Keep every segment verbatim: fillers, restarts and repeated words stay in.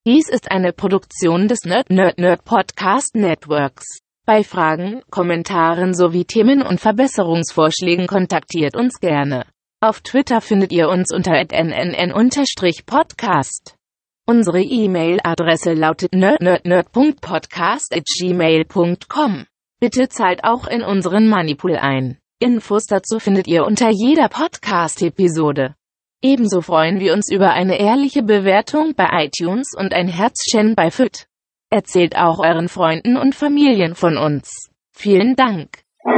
Dies ist eine Produktion des Nerd Nerd Nerd Podcast Networks. Bei Fragen, Kommentaren sowie Themen- und Verbesserungsvorschlägen kontaktiert uns gerne. Auf Twitter findet ihr uns unter at n n n podcast. Unsere E-Mail-Adresse lautet nerd nerd nerd punkt podcast at gmail punkt com. Bitte zahlt auch in unseren Moneypool ein. Infos dazu findet ihr unter jeder Podcast-Episode. Ebenso freuen wir uns über eine ehrliche Bewertung bei iTunes und ein Herzchen bei F Y T. Erzählt auch euren Freunden und Familien von uns. Vielen Dank.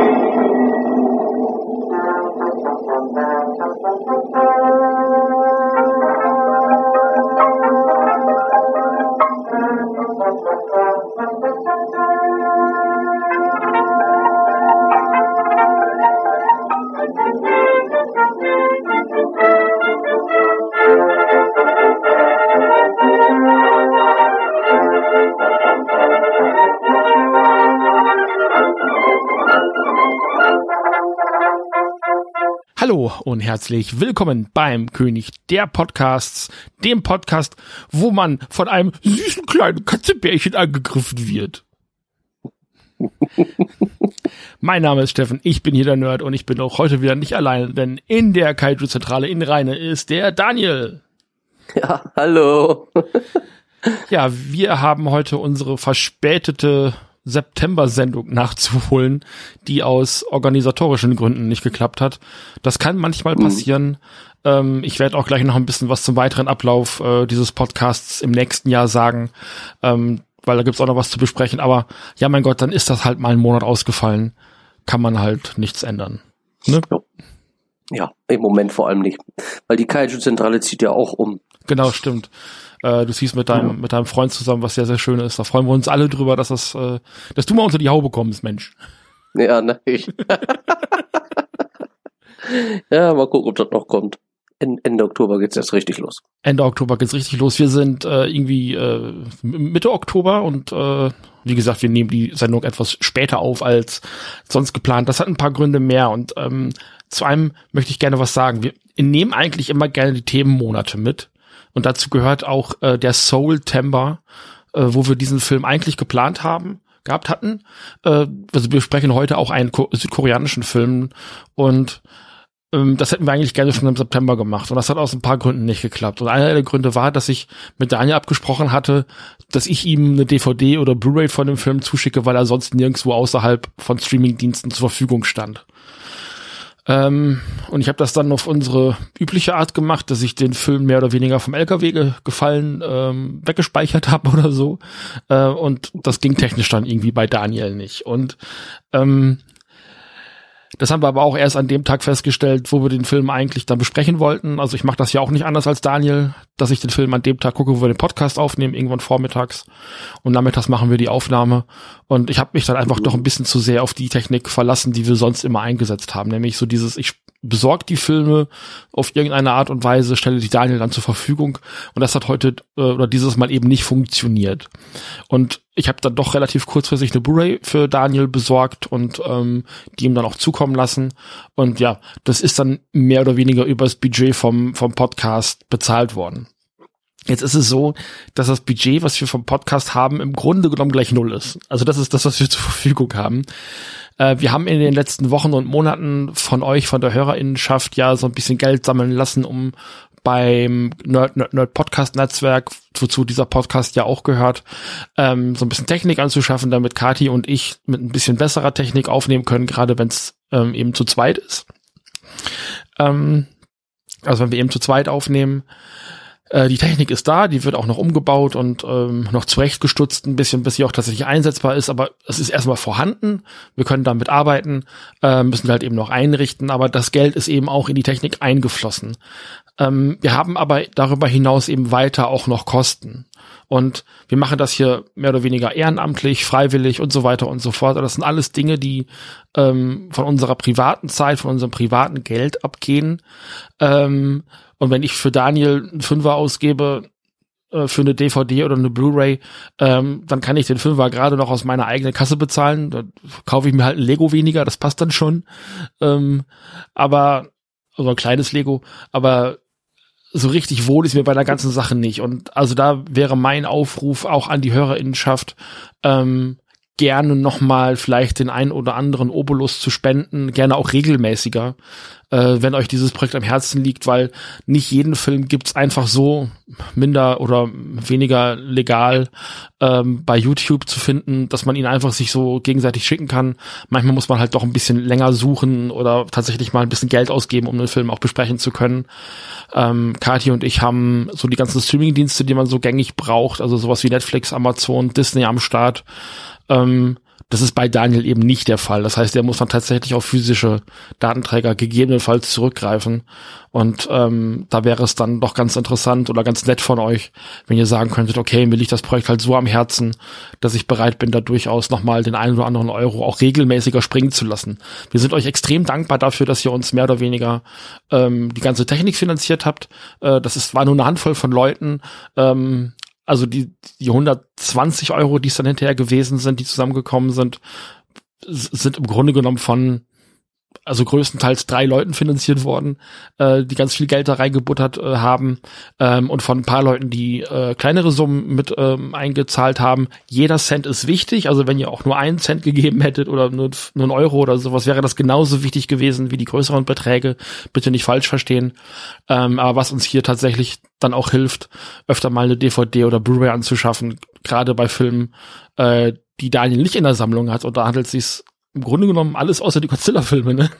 Hallo und herzlich willkommen beim König der Podcasts, dem Podcast, wo man von einem süßen kleinen Katzebärchen angegriffen wird. Mein Name ist Steffen, ich bin hier der Nerd und ich bin auch heute wieder nicht allein, denn in der Kaiju-Zentrale in Rheine ist der Daniel. Ja, hallo. Ja, wir haben heute unsere verspätete September-Sendung nachzuholen, die aus organisatorischen Gründen nicht geklappt hat. Das kann manchmal passieren. Mhm. Ähm, ich werde auch gleich noch ein bisschen was zum weiteren Ablauf äh, dieses Podcasts im nächsten Jahr sagen, ähm, weil da gibt's auch noch was zu besprechen. Aber ja, mein Gott, dann ist das halt mal einen Monat ausgefallen. Kann man halt nichts ändern. Ne? Ja, im Moment vor allem nicht. Weil die Kaiju-Zentrale zieht ja auch um. Genau, stimmt. Äh, du siehst mit deinem, ja. mit deinem Freund zusammen, was sehr, sehr schön ist. Da freuen wir uns alle drüber, dass das, äh, dass du mal unter die Haube kommst, Mensch. Ja, na, ich. Ja, mal gucken, ob das noch kommt. Ende Oktober geht's jetzt richtig los. Ende Oktober geht's richtig los. Wir sind äh, irgendwie äh, Mitte Oktober und äh, wie gesagt, wir nehmen die Sendung etwas später auf als sonst geplant. Das hat ein paar Gründe mehr und ähm, zu einem möchte ich gerne was sagen. Wir nehmen eigentlich immer gerne die Themenmonate mit. Und dazu gehört auch äh, der Soul-Tember, äh, wo wir diesen Film eigentlich geplant haben, gehabt hatten. Äh, also wir besprechen heute auch einen ko- südkoreanischen Film und ähm, das hätten wir eigentlich gerne schon im September gemacht. Und das hat aus ein paar Gründen nicht geklappt. Und einer der Gründe war, dass ich mit Daniel abgesprochen hatte, dass ich ihm eine D V D oder Blu-ray von dem Film zuschicke, weil er sonst nirgendwo außerhalb von Streamingdiensten zur Verfügung stand. Ähm, und ich habe das dann auf unsere übliche Art gemacht, dass ich den Film mehr oder weniger vom L K W ge- gefallen ähm, weggespeichert habe oder so. Äh, und das ging technisch dann irgendwie bei Daniel nicht. Und ähm, das haben wir aber auch erst an dem Tag festgestellt, wo wir den Film eigentlich dann besprechen wollten. Also ich mache das ja auch nicht anders als Daniel, dass ich den Film an dem Tag gucke, wo wir den Podcast aufnehmen, irgendwann vormittags. Und nachmittags machen wir die Aufnahme. Und ich habe mich dann einfach doch ein bisschen zu sehr auf die Technik verlassen, die wir sonst immer eingesetzt haben. Nämlich so dieses, ich besorge die Filme auf irgendeine Art und Weise, stelle die Daniel dann zur Verfügung. Und das hat heute äh, oder dieses Mal eben nicht funktioniert. Und ich habe dann doch relativ kurzfristig eine Blu-ray für Daniel besorgt und ähm, die ihm dann auch zukommen lassen. Und ja, das ist dann mehr oder weniger übers Budget vom vom Podcast bezahlt worden. Jetzt ist es so, dass das Budget, was wir vom Podcast haben, im Grunde genommen gleich null ist. Also das ist das, was wir zur Verfügung haben. Äh, wir haben in den letzten Wochen und Monaten von euch, von der Hörerinnenschaft, ja so ein bisschen Geld sammeln lassen, um beim Nerd, Nerd, Nerd Podcast Netzwerk, wozu dieser Podcast ja auch gehört, ähm, so ein bisschen Technik anzuschaffen, damit Kathi und ich mit ein bisschen besserer Technik aufnehmen können, gerade wenn es ähm, eben zu zweit ist. Ähm, also wenn wir eben zu zweit aufnehmen, äh, die Technik ist da, die wird auch noch umgebaut und ähm, noch zurechtgestutzt ein bisschen, bis sie auch tatsächlich einsetzbar ist, aber es ist erstmal vorhanden, wir können damit arbeiten, äh, müssen wir halt eben noch einrichten, aber das Geld ist eben auch in die Technik eingeflossen. Ähm, wir haben aber darüber hinaus eben weiter auch noch Kosten. Und wir machen das hier mehr oder weniger ehrenamtlich, freiwillig und so weiter und so fort. Das sind alles Dinge, die ähm, von unserer privaten Zeit, von unserem privaten Geld abgehen. Ähm, und wenn ich für Daniel einen Fünfer ausgebe äh, für eine D V D oder eine Blu-ray, ähm, dann kann ich den Fünfer gerade noch aus meiner eigenen Kasse bezahlen. Da kaufe ich mir halt ein Lego weniger, das passt dann schon. Ähm, aber, also ein kleines Lego, aber so richtig wohl ist mir bei der ganzen Sache nicht. Und also da wäre mein Aufruf auch an die Hörerinnenschaft, ähm, gerne nochmal vielleicht den einen oder anderen Obolus zu spenden, gerne auch regelmäßiger, äh, wenn euch dieses Projekt am Herzen liegt, weil nicht jeden Film gibt's einfach so minder oder weniger legal ähm, bei YouTube zu finden, dass man ihn einfach sich so gegenseitig schicken kann. Manchmal muss man halt doch ein bisschen länger suchen oder tatsächlich mal ein bisschen Geld ausgeben, um den Film auch besprechen zu können. Ähm, Kathi und ich haben so die ganzen Streaming-Dienste, die man so gängig braucht, also sowas wie Netflix, Amazon, Disney am Start. Ähm, das ist bei Daniel eben nicht der Fall. Das heißt, er muss dann tatsächlich auf physische Datenträger gegebenenfalls zurückgreifen. Und ähm, da wäre es dann doch ganz interessant oder ganz nett von euch, wenn ihr sagen könntet, okay, mir liegt das Projekt halt so am Herzen, dass ich bereit bin, da durchaus nochmal den einen oder anderen Euro auch regelmäßiger springen zu lassen. Wir sind euch extrem dankbar dafür, dass ihr uns mehr oder weniger ähm, die ganze Technik finanziert habt. Äh, das ist, war nur eine Handvoll von Leuten. Ähm, Also die, die hundertzwanzig Euro, die es dann hinterher gewesen sind, die zusammengekommen sind, sind im Grunde genommen von, also größtenteils drei Leuten finanziert worden, äh, die ganz viel Geld da reingebuttert äh, haben, ähm, und von ein paar Leuten, die äh, kleinere Summen mit ähm, eingezahlt haben. Jeder Cent ist wichtig, also wenn ihr auch nur einen Cent gegeben hättet oder nur, nur einen Euro oder sowas, wäre das genauso wichtig gewesen wie die größeren Beträge. Bitte nicht falsch verstehen. Ähm, aber was uns hier tatsächlich dann auch hilft, öfter mal eine D V D oder Blu-ray anzuschaffen, gerade bei Filmen, äh, die Daniel nicht in der Sammlung hat, und da handelt es sich im Grunde genommen alles außer die Godzilla-Filme, ne?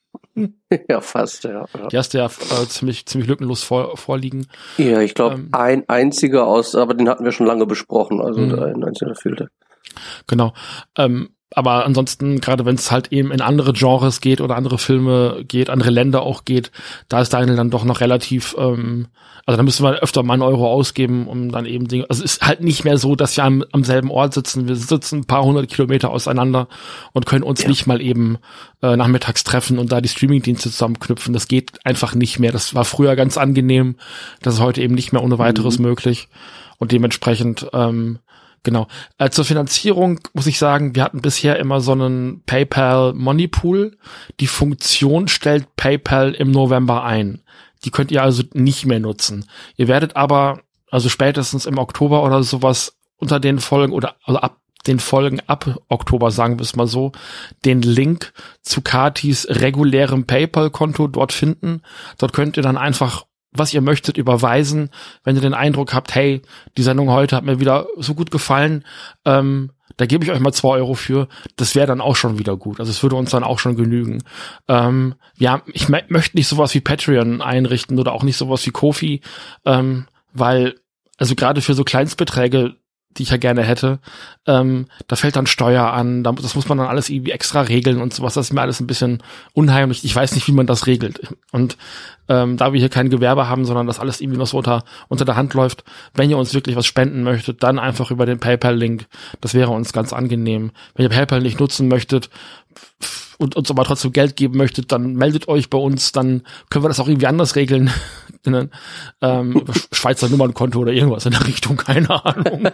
Ja, fast, ja. ja. Die hast du ja äh, ziemlich, ziemlich lückenlos vor, vorliegen. Ja, ich glaube, ähm, ein einziger aus, aber den hatten wir schon lange besprochen, also mhm. ein einziger fehlte. Genau. Ähm, aber ansonsten, gerade wenn es halt eben in andere Genres geht oder andere Filme geht, andere Länder auch geht, da ist Daniel dann doch noch relativ, ähm, also da müssen wir öfter mal einen Euro ausgeben, um dann eben Dinge, also es ist halt nicht mehr so, dass wir am, am selben Ort sitzen, wir sitzen ein paar hundert Kilometer auseinander und können uns ja. nicht mal eben äh, nachmittags treffen und da die Streamingdienste zusammenknüpfen, das geht einfach nicht mehr, das war früher ganz angenehm, das ist heute eben nicht mehr ohne weiteres mhm. möglich und dementsprechend, ähm, Genau. Äh, zur Finanzierung muss ich sagen, wir hatten bisher immer so einen PayPal Money Pool. Die Funktion stellt PayPal im November ein. Die könnt ihr also nicht mehr nutzen. Ihr werdet aber, also spätestens im Oktober oder sowas unter den Folgen oder also ab den Folgen ab Oktober, sagen wir es mal so, den Link zu Kathis regulärem PayPal-Konto dort finden. Dort könnt ihr dann einfach was ihr möchtet, überweisen, wenn ihr den Eindruck habt, hey, die Sendung heute hat mir wieder so gut gefallen, ähm, da gebe ich euch mal zwei Euro für, das wäre dann auch schon wieder gut, also es würde uns dann auch schon genügen. Ähm, ja, ich me- möchte nicht sowas wie Patreon einrichten oder auch nicht sowas wie Ko-fi, ähm, weil, also gerade für so Kleinstbeträge, die ich ja gerne hätte, ähm, da fällt dann Steuer an, da, das muss man dann alles irgendwie extra regeln und sowas, das ist mir alles ein bisschen unheimlich, ich weiß nicht, wie man das regelt. Und ähm, da wir hier kein Gewerbe haben, sondern das alles irgendwie noch so unter, unter der Hand läuft, wenn ihr uns wirklich was spenden möchtet, dann einfach über den PayPal-Link, das wäre uns ganz angenehm. Wenn ihr PayPal nicht nutzen möchtet und uns aber trotzdem Geld geben möchtet, dann meldet euch bei uns, dann können wir das auch irgendwie anders regeln. ähm, Schweizer Nummernkonto oder irgendwas in der Richtung, keine Ahnung.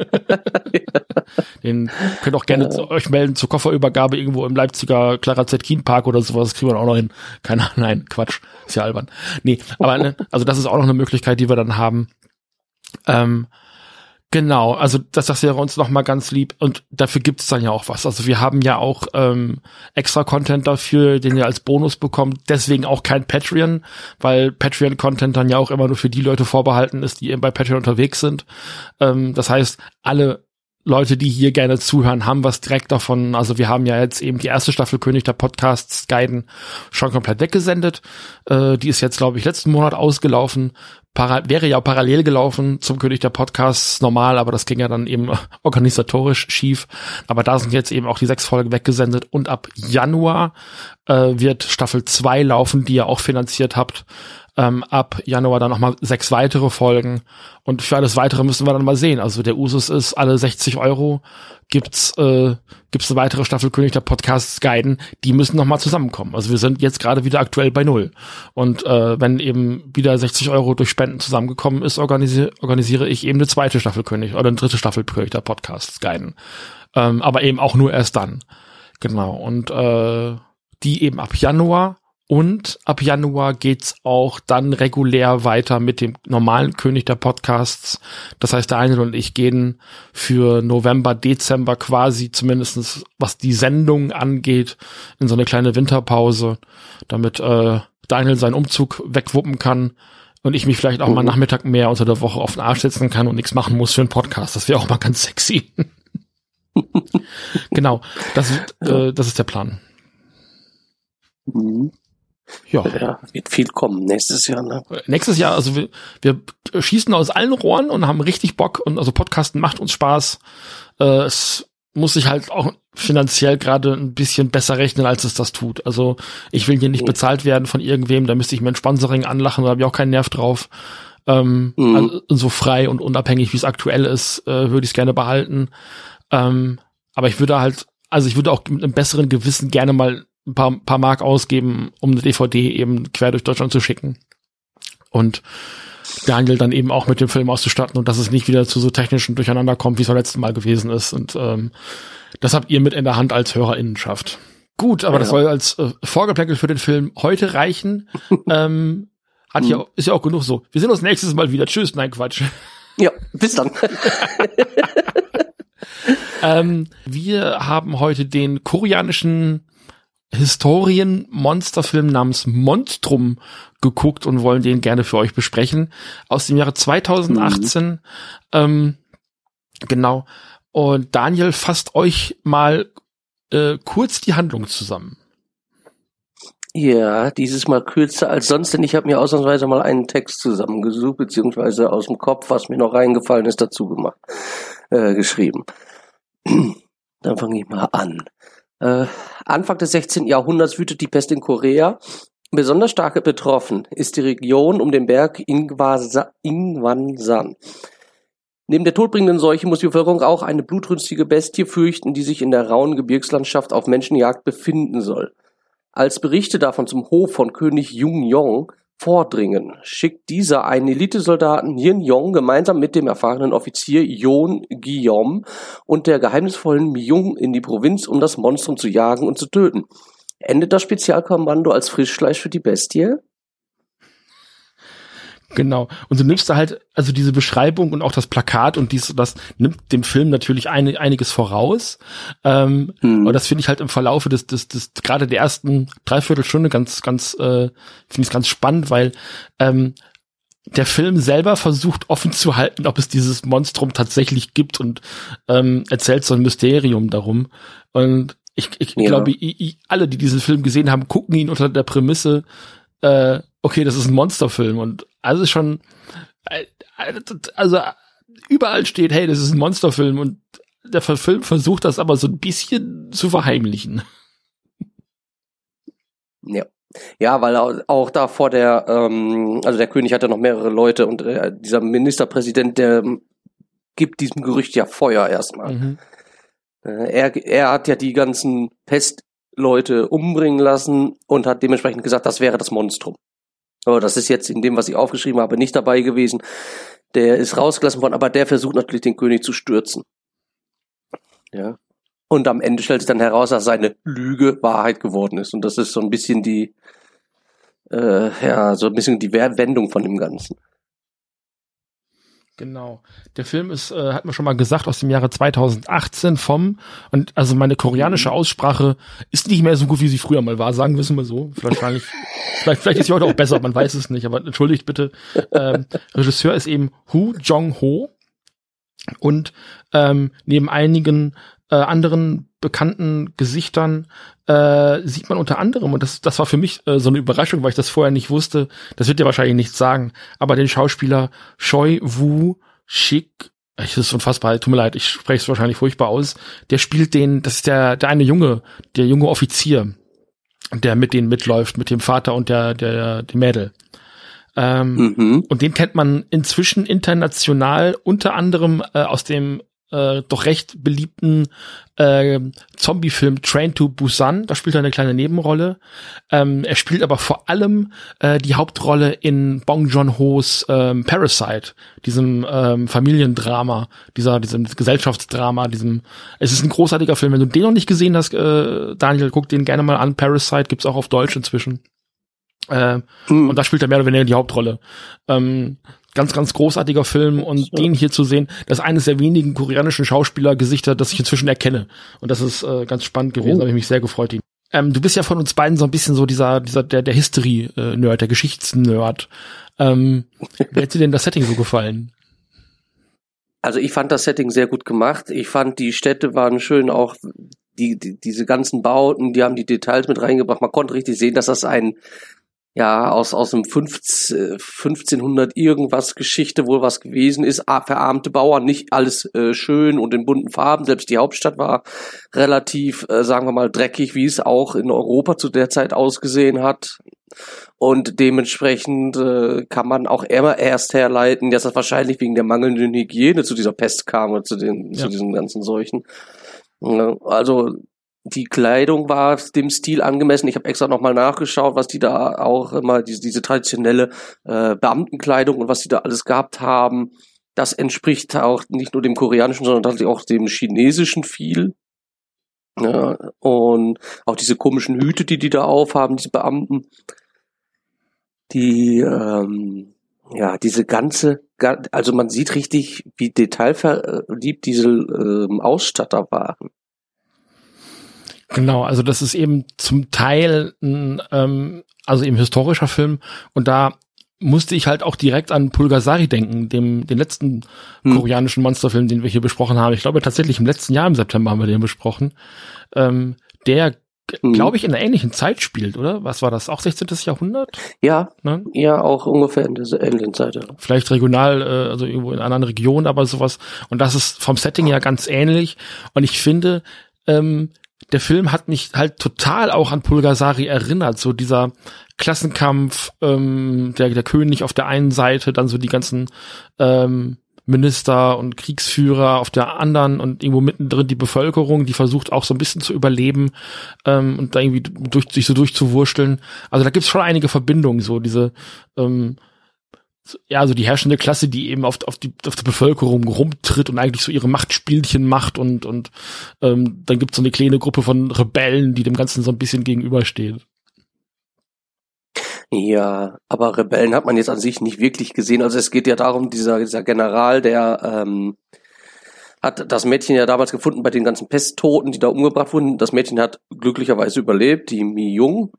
Den könnt auch gerne zu euch melden zur Kofferübergabe irgendwo im Leipziger Clara Zetkin Park oder sowas, das kriegen wir auch noch hin. Keine Ahnung, nein, Quatsch, ist ja albern. Nee, aber ne, also das ist auch noch eine Möglichkeit, die wir dann haben. Ähm, Genau, also das, das wäre uns nochmal ganz lieb und dafür gibt's dann ja auch was. Also wir haben ja auch ähm, extra Content dafür, den ihr als Bonus bekommt, deswegen auch kein Patreon, weil Patreon-Content dann ja auch immer nur für die Leute vorbehalten ist, die eben bei Patreon unterwegs sind. Ähm, das heißt, alle Leute, die hier gerne zuhören, haben was direkt davon. Also wir haben ja jetzt eben die erste Staffel König der Podcasts Guiden schon komplett weggesendet. Äh, die ist jetzt, glaube ich, letzten Monat ausgelaufen. Para- wäre ja parallel gelaufen zum König der Podcasts normal, aber das ging ja dann eben organisatorisch schief. Aber da sind jetzt eben auch die sechs Folgen weggesendet und ab Januar äh, wird Staffel zwei laufen, die ihr auch finanziert habt. Ähm, ab Januar dann nochmal sechs weitere Folgen und für alles Weitere müssen wir dann mal sehen. Also der Usus ist, alle sechzig Euro gibt's äh, gibt's eine weitere Staffel König der Podcasts Guiden, die müssen nochmal zusammenkommen. Also wir sind jetzt gerade wieder aktuell bei null und äh, wenn eben wieder sechzig Euro durch Spenden zusammengekommen ist, organisiere, organisiere ich eben eine zweite Staffel König oder eine dritte Staffel König der Podcasts Guiden. Ähm, aber eben auch nur erst dann. Genau, und äh, die eben ab Januar Und ab Januar geht's auch dann regulär weiter mit dem normalen König der Podcasts. Das heißt, Daniel und ich gehen für November, Dezember quasi, zumindestens was die Sendung angeht, in so eine kleine Winterpause, damit äh, Daniel seinen Umzug wegwuppen kann und ich mich vielleicht auch mal Nachmittag mehr unter der Woche auf den Arsch setzen kann und nichts machen muss für einen Podcast. Das wäre auch mal ganz sexy. Genau, das, äh, das ist der Plan. Mhm. Ja. Ja, wird viel kommen nächstes Jahr, ne? Nächstes Jahr, also wir, wir schießen aus allen Rohren und haben richtig Bock und also Podcasten macht uns Spaß. Äh, es muss sich halt auch finanziell gerade ein bisschen besser rechnen, als es das tut. Also ich will hier nicht bezahlt werden von irgendwem, da müsste ich mir ein Sponsoring anlachen, da habe ich auch keinen Nerv drauf. Ähm, mhm. also so frei und unabhängig, wie es aktuell ist, äh, würde ich es gerne behalten. Ähm, aber ich würde halt, also ich würde auch mit einem besseren Gewissen gerne mal ein paar, paar Mark ausgeben, um eine D V D eben quer durch Deutschland zu schicken. Und Daniel dann eben auch mit dem Film auszustatten und dass es nicht wieder zu so technischen Durcheinander kommt, wie es beim letzten Mal gewesen ist. Und ähm, das habt ihr mit in der Hand als HörerInnenschaft. Gut, aber ja. Das soll als äh, Vorgeplänkel für den Film heute reichen. ähm, hat ja, ist ja auch genug so. Wir sehen uns nächstes Mal wieder. Tschüss, nein, Quatsch. Ja, bis dann. ähm, wir haben heute den koreanischen Historien-Monsterfilm namens Monstrum geguckt und wollen den gerne für euch besprechen. Aus dem Jahre zweitausendachtzehn. Mhm. Ähm, genau. Und Daniel, fasst euch mal äh, kurz die Handlung zusammen. Ja, dieses Mal kürzer als sonst, denn ich habe mir ausnahmsweise mal einen Text zusammengesucht, beziehungsweise aus dem Kopf, was mir noch reingefallen ist, dazu gemacht, äh, geschrieben. Dann fange ich mal an. Äh, Anfang des sechzehnten. Jahrhunderts wütet die Pest in Korea. Besonders stark betroffen ist die Region um den Berg Ingwasa- Ingwansan. Neben der todbringenden Seuche muss die Bevölkerung auch eine blutrünstige Bestie fürchten, die sich in der rauen Gebirgslandschaft auf Menschenjagd befinden soll. Als Berichte davon zum Hof von König Jung-Yong vordringen, schickt dieser einen Elitesoldaten Yin-Yong gemeinsam mit dem erfahrenen Offizier Yoon Guillaume und der geheimnisvollen Myung in die Provinz, um das Monstrum zu jagen und zu töten. Endet das Spezialkommando als Frischfleisch für die Bestie? Genau. Und so nimmst du halt, also diese Beschreibung und auch das Plakat und dies und das nimmt dem Film natürlich ein, einiges voraus. Ähm, hm. Aber das finde ich halt im Verlaufe des, des, des, gerade der ersten Dreiviertelstunde ganz, ganz, äh, finde ich ganz spannend, weil, ähm, der Film selber versucht offen zu halten, ob es dieses Monstrum tatsächlich gibt und, ähm, erzählt so ein Mysterium darum. Und ich, ich ja. glaube, ich, ich, alle, die diesen Film gesehen haben, gucken ihn unter der Prämisse, äh, okay, das ist ein Monsterfilm und also schon, also überall steht, hey, das ist ein Monsterfilm und der Film versucht das aber so ein bisschen zu verheimlichen. Ja, ja, weil auch da vor der, ähm, also der König hat ja noch mehrere Leute und äh, dieser Ministerpräsident, der gibt diesem Gerücht ja Feuer erstmal. Mhm. Äh, er, er hat ja die ganzen Pestleute umbringen lassen und hat dementsprechend gesagt, das wäre das Monstrum. Aber das ist jetzt in dem, was ich aufgeschrieben habe, nicht dabei gewesen. Der ist rausgelassen worden, aber der versucht natürlich, den König zu stürzen. Ja. Und am Ende stellt sich dann heraus, dass seine Lüge Wahrheit geworden ist. Und das ist so ein bisschen die, äh, ja, so ein bisschen die Wendung von dem Ganzen. Genau. Der Film ist, äh, hat man schon mal gesagt, aus dem Jahre zweitausendachtzehn vom, und also meine koreanische Aussprache ist nicht mehr so gut, wie sie früher mal war, sagen wir es mal so. Wahrscheinlich, vielleicht, vielleicht ist sie heute auch besser, man weiß es nicht, aber entschuldigt bitte. Ähm, Regisseur ist eben Hu Jong-ho und ähm, neben einigen äh, anderen bekannten Gesichtern äh, sieht man unter anderem, und das, das war für mich äh, so eine Überraschung, weil ich das vorher nicht wusste, das wird dir wahrscheinlich nichts sagen, aber den Schauspieler Choi Woo-shik, das ist unfassbar, tut mir leid, ich spreche es wahrscheinlich furchtbar aus, der spielt den, das ist der der eine Junge, der junge Offizier, der mit denen mitläuft, mit dem Vater und der der die Mädel. Ähm, mhm. Und den kennt man inzwischen international, unter anderem äh, aus dem Äh, doch recht beliebten äh, Zombie-Film Train to Busan. Da spielt er eine kleine Nebenrolle. Ähm, er spielt aber vor allem äh, die Hauptrolle in Bong Joon-ho's ähm, Parasite, diesem ähm, Familiendrama, dieser diesem Gesellschaftsdrama, diesem. Es ist ein großartiger Film. Wenn du den noch nicht gesehen hast, äh, Daniel, guck den gerne mal an. Parasite gibt's auch auf Deutsch inzwischen. Äh, mhm. Und da spielt er mehr oder weniger die Hauptrolle. Ähm, ganz, ganz großartiger Film und ja. den hier zu sehen, das ist eines der wenigen koreanischen Schauspielergesichter, das ich inzwischen erkenne. Und das ist äh, ganz spannend gewesen, oh. da habe ich mich sehr gefreut. Ihn. Ähm, du bist ja von uns beiden so ein bisschen so dieser, dieser der, der History-Nerd, der Geschichtsnerd. Ähm, wie hat dir denn das Setting so gefallen? Also ich fand das Setting sehr gut gemacht. Ich fand, die Städte waren schön, auch die, die diese ganzen Bauten, die haben die Details mit reingebracht. Man konnte richtig sehen, dass das ein ja, aus, aus dem fünfzehnhundert irgendwas Geschichte wohl was gewesen ist. Verarmte Bauern, nicht alles äh, schön und in bunten Farben. Selbst die Hauptstadt war relativ, äh, sagen wir mal, dreckig, wie es auch in Europa zu der Zeit ausgesehen hat. Und dementsprechend äh, kann man auch immer erst herleiten, dass das wahrscheinlich wegen der mangelnden Hygiene zu dieser Pest kam oder zu den, ja. zu diesen ganzen Seuchen. Ja, also, die Kleidung war dem Stil angemessen. Ich habe extra nochmal nachgeschaut, was die da auch immer, diese, diese traditionelle äh, Beamtenkleidung und was die da alles gehabt haben. Das entspricht auch nicht nur dem koreanischen, sondern tatsächlich auch dem chinesischen viel. Ja, und auch diese komischen Hüte, die die da aufhaben, diese Beamten. Die, ähm, ja, diese ganze, also man sieht richtig, wie detailverliebt diese ähm, Ausstatter waren. Genau, also das ist eben zum Teil ein, ähm, also eben historischer Film und da musste ich halt auch direkt an Pulgasari denken, dem den letzten hm. koreanischen Monsterfilm, den wir hier besprochen haben. Ich glaube tatsächlich im letzten Jahr im September haben wir den besprochen, ähm, der hm. glaube ich in einer ähnlichen Zeit spielt, oder? Was war das? Auch sechzehntes Jahrhundert? Ja, ne? Ja, auch ungefähr in dieser ähnlichen Zeit. Ja. Vielleicht regional, äh, also irgendwo in einer anderen Region, aber sowas. Und das ist vom Setting ja ganz ähnlich. Und ich finde, ähm, der Film hat mich halt total auch an Pulgasari erinnert, so dieser Klassenkampf, ähm, der, der König auf der einen Seite, dann so die ganzen ähm, Minister und Kriegsführer auf der anderen und irgendwo mittendrin die Bevölkerung, die versucht auch so ein bisschen zu überleben ähm, und da irgendwie durch, sich so durchzuwurschteln. Also da gibt's schon einige Verbindungen, so diese ähm, ja, also die herrschende Klasse, die eben auf, auf, die, auf die Bevölkerung rumtritt und eigentlich so ihre Machtspielchen macht und und ähm, dann gibt's so eine kleine Gruppe von Rebellen, die dem Ganzen so ein bisschen gegenübersteht. Ja, aber Rebellen hat man jetzt an sich nicht wirklich gesehen. Also es geht ja darum, dieser, dieser General, der ähm, hat das Mädchen ja damals gefunden bei den ganzen Pesttoten, die da umgebracht wurden. Das Mädchen hat glücklicherweise überlebt, die Mi Jung.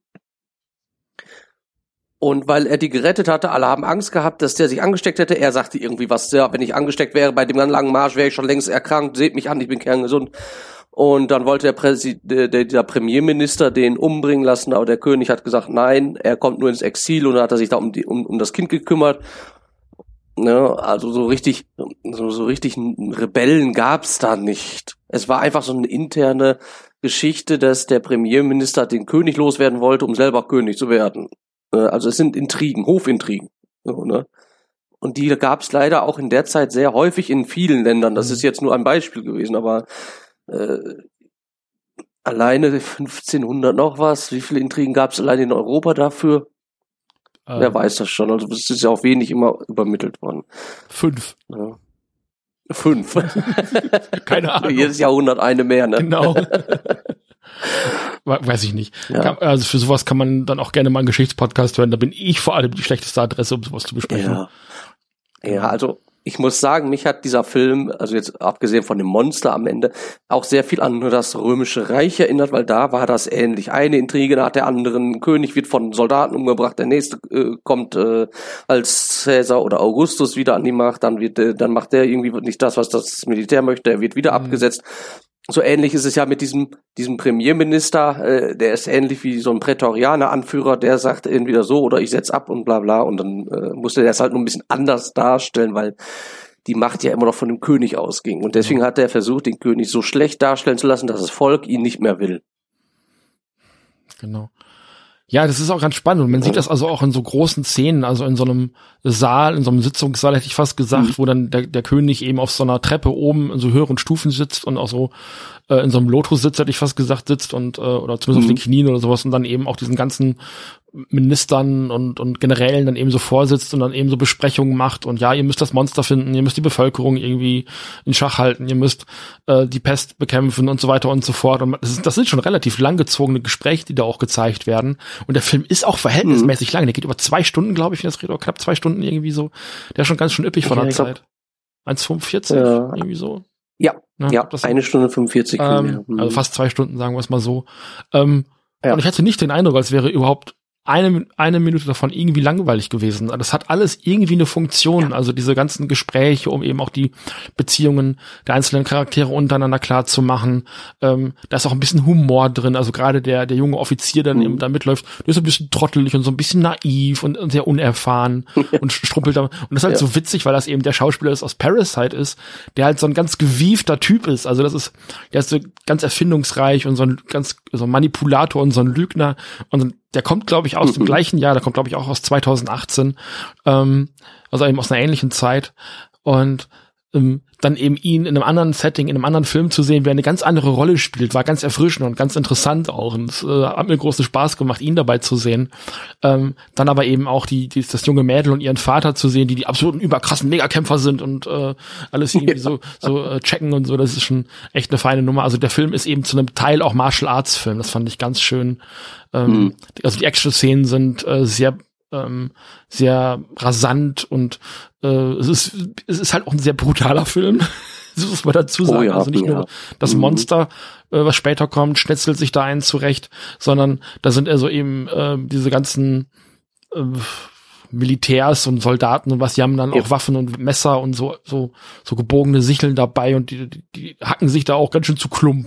Und weil er die gerettet hatte, alle haben Angst gehabt, dass der sich angesteckt hätte. Er sagte irgendwie was, ja, wenn ich angesteckt wäre bei dem ganz langen Marsch, wäre ich schon längst erkrankt. Seht mich an, ich bin kerngesund. Und dann wollte der, Präsid- der, der Premierminister den umbringen lassen, aber der König hat gesagt, nein, er kommt nur ins Exil und dann hat er sich da um, die, um, um das Kind gekümmert. Ja, also so richtig, so, so richtig Rebellen gab's da nicht. Es war einfach so eine interne Geschichte, dass der Premierminister den König loswerden wollte, um selber König zu werden. Also es sind Intrigen, Hofintrigen. So, ne? Und die gab es leider auch in der Zeit sehr häufig in vielen Ländern. Das ist jetzt nur ein Beispiel gewesen, aber äh, alleine fünfzehnhundert noch was, wie viele Intrigen gab es alleine in Europa dafür? Ähm, Wer weiß das schon, also es ist ja auch wenig immer übermittelt worden. Fünf. Ja. Fünf. Keine Ahnung. Jedes Jahrhundert eine mehr, ne? Genau. Weiß ich nicht. Ja. Kann, also für sowas kann man dann auch gerne mal einen Geschichtspodcast hören. Da bin ich vor allem die schlechteste Adresse, um sowas zu besprechen. Ja, ja, also ich muss sagen, mich hat dieser Film, also jetzt abgesehen von dem Monster am Ende, auch sehr viel an das Römische Reich erinnert, weil da war das ähnlich. Eine Intrige nach der anderen, ein König wird von Soldaten umgebracht, der nächste äh, kommt äh, als Caesar oder Augustus wieder an die Macht, dann wird, äh, dann macht der irgendwie nicht das, was das Militär möchte, er wird wieder mhm. abgesetzt. So ähnlich ist es ja mit diesem diesem Premierminister, äh, der ist ähnlich wie so ein Prätorianer-Anführer, der sagt entweder so oder ich setz ab und bla bla und dann äh, musste der es halt nur ein bisschen anders darstellen, weil die Macht ja immer noch von dem König ausging und deswegen hat er versucht, den König so schlecht darstellen zu lassen, dass das Volk ihn nicht mehr will. Genau. Ja, das ist auch ganz spannend und man sieht das also auch in so großen Szenen, also in so einem Saal, in so einem Sitzungssaal hätte ich fast gesagt, mhm. wo dann der, der König eben auf so einer Treppe oben in so höheren Stufen sitzt und auch so äh, in so einem Lotus-Sitz, hätte ich fast gesagt, sitzt und äh, oder zumindest mhm. auf den Knien oder sowas und dann eben auch diesen ganzen Ministern und und Generälen dann eben so vorsitzt und dann eben so Besprechungen macht und ja, ihr müsst das Monster finden, ihr müsst die Bevölkerung irgendwie in Schach halten, ihr müsst äh, die Pest bekämpfen und so weiter und so fort. Und das, ist, das sind schon relativ langgezogene Gespräche, die da auch gezeigt werden. Und der Film ist auch verhältnismäßig mhm. lang. Der geht über zwei Stunden, glaube ich, wenn das geht, oder knapp zwei Stunden irgendwie so. Der ist schon ganz schön üppig von der ja, Zeit. eins fünfundvierzig, ja. irgendwie so. Ja, ja, ja das eine Stunde fünfundvierzig. Ähm, mhm. Also fast zwei Stunden, sagen wir es mal so. Ähm, ja. Und ich hatte nicht den Eindruck, als wäre überhaupt eine, eine Minute davon irgendwie langweilig gewesen. Das hat alles irgendwie eine Funktion. Ja. Also diese ganzen Gespräche, um eben auch die Beziehungen der einzelnen Charaktere untereinander klar zu machen. Ähm, da ist auch ein bisschen Humor drin. Also gerade der, der junge Offizier, der mhm. eben da mitläuft, der ist ein bisschen trottelig und so ein bisschen naiv und, und sehr unerfahren und strumpelt da. Und das ist halt ja. so witzig, weil das eben der Schauspieler ist aus Parasite ist, der halt so ein ganz gewiefter Typ ist. Also das ist, der ist so ganz erfindungsreich und so ein ganz, so ein Manipulator und so ein Lügner und so ein der kommt, glaube ich, aus mhm. dem gleichen Jahr, der kommt, glaube ich, auch aus zweitausendachtzehn, ähm, also eben aus einer ähnlichen Zeit. Und ähm, dann eben ihn in einem anderen Setting, in einem anderen Film zu sehen, wer eine ganz andere Rolle spielt, war ganz erfrischend und ganz interessant auch. Und es äh, hat mir großen Spaß gemacht, ihn dabei zu sehen. Ähm, dann aber eben auch die, die das junge Mädel und ihren Vater zu sehen, die die absoluten überkrassen Megakämpfer sind und äh, alles irgendwie ja. so so äh, checken und so. Das ist schon echt eine feine Nummer. Also der Film ist eben zu einem Teil auch Martial Arts Film. Das fand ich ganz schön. Ähm, mhm. Also die Action-Szenen sind äh, sehr ähm, sehr rasant und äh, es ist es ist halt auch ein sehr brutaler Film. Das muss man dazu sagen. Oh ja, also nicht ja. nur das Monster, äh, was später kommt, schnetzelt sich da einen zurecht, sondern da sind also eben äh, diese ganzen äh, Militärs und Soldaten und was, die haben dann ja. auch Waffen und Messer und so so so gebogene Sicheln dabei und die, die, die hacken sich da auch ganz schön zu Klump.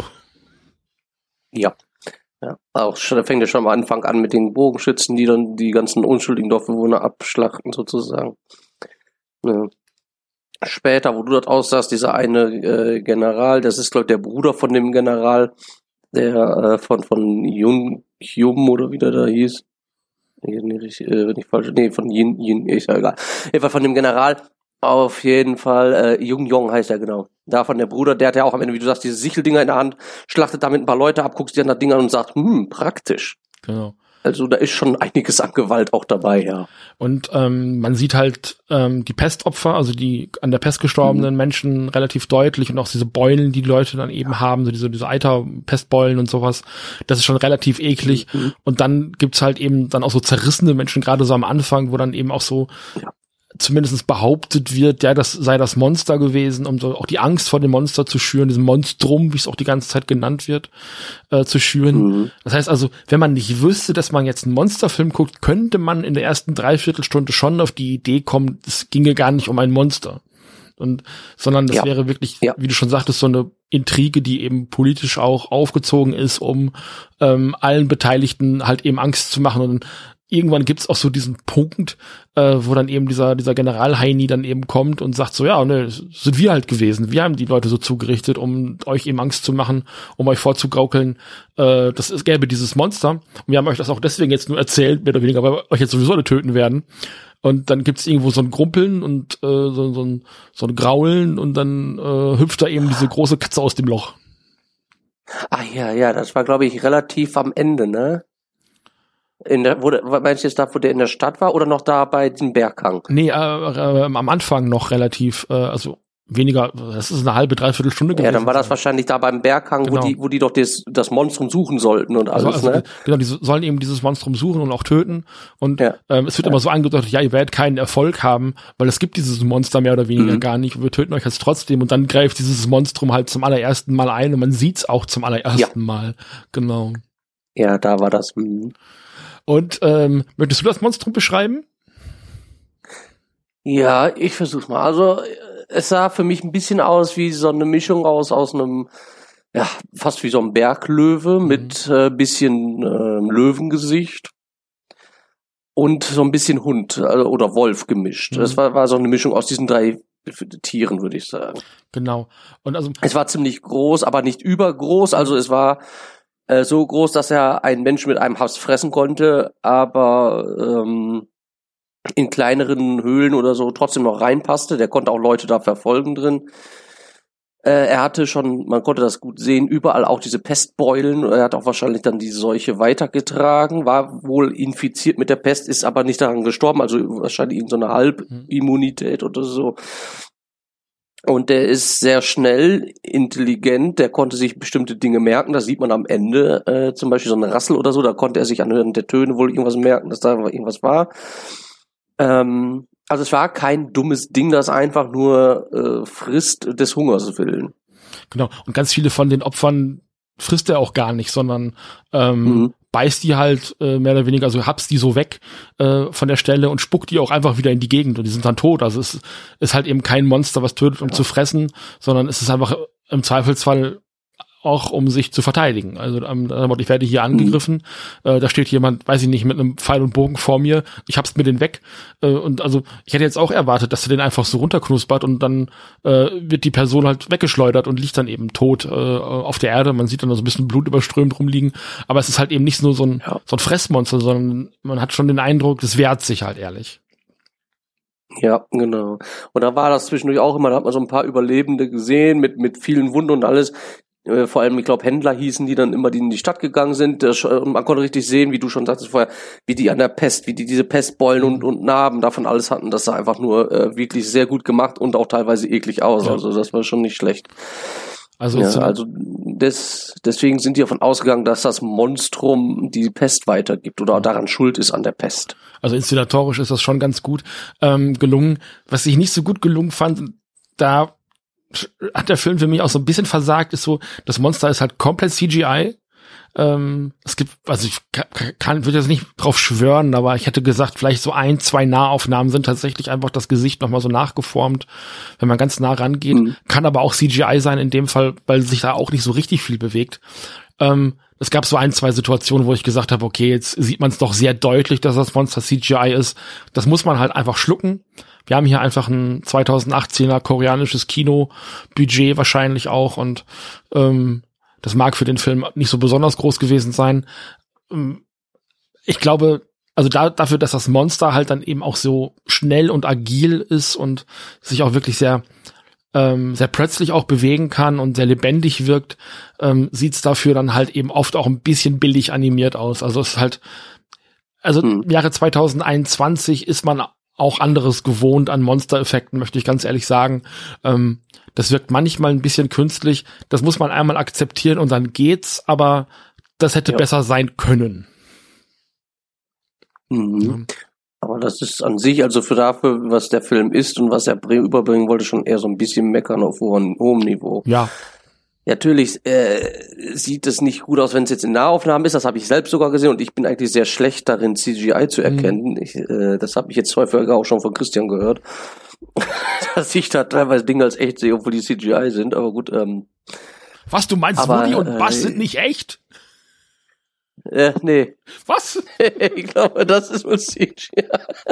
Ja. Ja, auch schon, da fängt ja schon am Anfang an mit den Bogenschützen, die dann die ganzen unschuldigen Dorfbewohner abschlachten sozusagen. Ja. Später, wo du dort aussahst, dieser eine äh, General, das ist glaube ich der Bruder von dem General, der äh, von von Jung Hyum oder wie der da hieß. Nee, nicht, äh, nicht falsch, nee, von Yin, Yin, ist ja egal. Etwa von dem General. Auf jeden Fall, äh, Jung Yong heißt er genau. Davon der Bruder, der hat ja auch am Ende, wie du sagst, diese Sicheldinger in der Hand, schlachtet damit ein paar Leute ab, guckst dir dann das Ding an und sagt, hm, praktisch. Genau. Also da ist schon einiges an Gewalt auch dabei, ja. Und ähm, man sieht halt ähm, die Pestopfer, also die an der Pest gestorbenen mhm. Menschen relativ deutlich und auch diese Beulen, die die Leute dann eben haben, so diese diese Eiter-Pestbeulen und sowas. Das ist schon relativ eklig. Mhm. Und dann gibt's halt eben dann auch so zerrissene Menschen, gerade so am Anfang, wo dann eben auch so ja. zumindest behauptet wird, ja, das sei das Monster gewesen, um so auch die Angst vor dem Monster zu schüren, diesem Monstrum, wie es auch die ganze Zeit genannt wird, äh, zu schüren. Mhm. Das heißt also, wenn man nicht wüsste, dass man jetzt einen Monsterfilm guckt, könnte man in der ersten Dreiviertelstunde schon auf die Idee kommen, es ginge gar nicht um ein Monster. Und, sondern das ja. wäre wirklich, ja. wie du schon sagtest, so eine Intrige, die eben politisch auch aufgezogen ist, um ähm, allen Beteiligten halt eben Angst zu machen. Und irgendwann gibt's auch so diesen Punkt, äh, wo dann eben dieser dieser General Heini dann eben kommt und sagt so, ja, ne, das sind wir halt gewesen. Wir haben die Leute so zugerichtet, um euch eben Angst zu machen, um euch vorzugaukeln, äh, das es gäbe dieses Monster. Und wir haben euch das auch deswegen jetzt nur erzählt, mehr oder weniger, weil wir euch jetzt sowieso alle töten werden. Und dann gibt's irgendwo so ein Grumpeln und äh, so, so, ein, so ein Graulen und dann äh, hüpft da eben diese große Katze aus dem Loch. Ah ja, ja, das war, glaube ich, relativ am Ende, ne? In der, wo der, meinst du jetzt da, wo der in der Stadt war oder noch da bei diesem Berghang? Nee, äh, äh, am Anfang noch relativ, äh, also weniger, das ist eine halbe, dreiviertel Stunde gewesen. Ja, dann war das wahrscheinlich da beim Berghang, genau. wo die, wo die doch das, das Monstrum suchen sollten und alles, also, also, ne? Genau, die sollen eben dieses Monstrum suchen und auch töten und ja. ähm, es wird ja. immer so angedeutet, ja, ihr werdet keinen Erfolg haben, weil es gibt dieses Monster mehr oder weniger mhm. gar nicht und wir töten euch jetzt trotzdem und dann greift dieses Monstrum halt zum allerersten Mal ein und man sieht's auch zum allerersten ja. Mal. Genau. Ja, da war das. Mh. Und ähm, möchtest du das Monstrum beschreiben? Ja, ich versuch's mal. Also es sah für mich ein bisschen aus wie so eine Mischung aus aus einem, ja, fast wie so ein Berglöwe mhm. mit äh, bisschen äh, Löwengesicht und so ein bisschen Hund also, oder Wolf gemischt. Mhm. Das war, war so eine Mischung aus diesen drei Tieren, würde ich sagen. Genau. Und also es war ziemlich groß, aber nicht übergroß. Also es war so groß, dass er einen Menschen mit einem Haps fressen konnte, aber ähm, in kleineren Höhlen oder so trotzdem noch reinpasste. Der konnte auch Leute da verfolgen drin. Äh, er hatte schon, man konnte das gut sehen, überall auch diese Pestbeulen. Er hat auch wahrscheinlich dann die Seuche weitergetragen, war wohl infiziert mit der Pest, ist aber nicht daran gestorben, also wahrscheinlich in so eine Halbimmunität oder so. Und der ist sehr schnell, intelligent, der konnte sich bestimmte Dinge merken, das sieht man am Ende, äh, zum Beispiel so eine Rassel oder so, da konnte er sich anhand der Töne wohl irgendwas merken, dass da irgendwas war. Ähm, also es war kein dummes Ding, das einfach nur äh, frisst des Hungers willen. Genau, und ganz viele von den Opfern frisst er auch gar nicht, sondern ähm, Mhm. beißt die halt äh, mehr oder weniger, also haps die so weg äh, von der Stelle und spuckt die auch einfach wieder in die Gegend und die sind dann tot. Also es ist halt eben kein Monster, was tötet, um ja. zu fressen, sondern es ist einfach im Zweifelsfall auch, um sich zu verteidigen. Also ähm, ich werde hier angegriffen, mhm. äh, da steht jemand, weiß ich nicht, mit einem Pfeil und Bogen vor mir, ich hab's mir den weg. Äh, und also ich hätte jetzt auch erwartet, dass er den einfach so runterknuspert und dann äh, wird die Person halt weggeschleudert und liegt dann eben tot äh, auf der Erde. Man sieht dann so ein bisschen Blut überströmt rumliegen, aber es ist halt eben nicht nur so ein, ja. so ein Fressmonster, sondern man hat schon den Eindruck, das wehrt sich halt ehrlich. Ja, genau. Und da war das zwischendurch auch immer, da hat man so ein paar Überlebende gesehen mit mit vielen Wunden und alles. Vor allem, ich glaube, Händler hießen, die dann immer, die in die Stadt gegangen sind. Und man konnte richtig sehen, wie du schon sagtest vorher, wie die an der Pest, wie die diese Pestbeulen und, und Narben davon alles hatten. Das sah einfach nur äh, wirklich sehr gut gemacht und auch teilweise eklig aus. Ja. Also das war schon nicht schlecht. Also, ja, also des, deswegen sind die davon ausgegangen, dass das Monstrum die Pest weitergibt oder daran schuld ist an der Pest. Also inszenatorisch ist das schon ganz gut ähm, gelungen. Was ich nicht so gut gelungen fand, da hat der Film für mich auch so ein bisschen versagt, ist so, das Monster ist halt komplett C G I. Ähm, es gibt, also ich kann, kann würde jetzt nicht drauf schwören, aber ich hätte gesagt, vielleicht so ein, zwei Nahaufnahmen sind tatsächlich einfach das Gesicht nochmal so nachgeformt, wenn man ganz nah rangeht. Mhm. Kann aber auch C G I sein in dem Fall, weil sich da auch nicht so richtig viel bewegt. Ähm, es gab so ein, zwei Situationen, wo ich gesagt habe, okay, jetzt sieht man es doch sehr deutlich, dass das Monster C G I ist. Das muss man halt einfach schlucken. Wir haben hier einfach ein zweitausendachtzehner koreanisches Kinobudget wahrscheinlich auch und ähm, das mag für den Film nicht so besonders groß gewesen sein. Ähm, ich glaube, also da, dafür, dass das Monster halt dann eben auch so schnell und agil ist und sich auch wirklich sehr ähm, sehr plötzlich auch bewegen kann und sehr lebendig wirkt, ähm, sieht's dafür dann halt eben oft auch ein bisschen billig animiert aus. Also es ist halt, also hm. im Jahre zweitausendeinundzwanzig ist man auch anderes gewohnt an Monstereffekten, möchte ich ganz ehrlich sagen. Ähm, das wirkt manchmal ein bisschen künstlich. Das muss man einmal akzeptieren und dann geht's, aber das hätte ja. besser sein können. Mhm. Ja. Aber das ist an sich, also für dafür, was der Film ist und was er überbringen wollte, schon eher so ein bisschen meckern auf hohem, hohem Niveau. Ja. Natürlich äh, sieht es nicht gut aus, wenn es jetzt in Nahaufnahmen ist. Das habe ich selbst sogar gesehen und ich bin eigentlich sehr schlecht darin, C G I zu erkennen. Mhm. Ich, äh, das habe ich jetzt häufiger auch schon von Christian gehört, dass ich da teilweise Dinge als echt sehe, obwohl die C G I sind. Aber gut. Ähm, Was, du meinst, aber, Woody und Buzz äh, sind nicht echt? Äh, nee. Was? Ich glaube, das ist wohl C G I.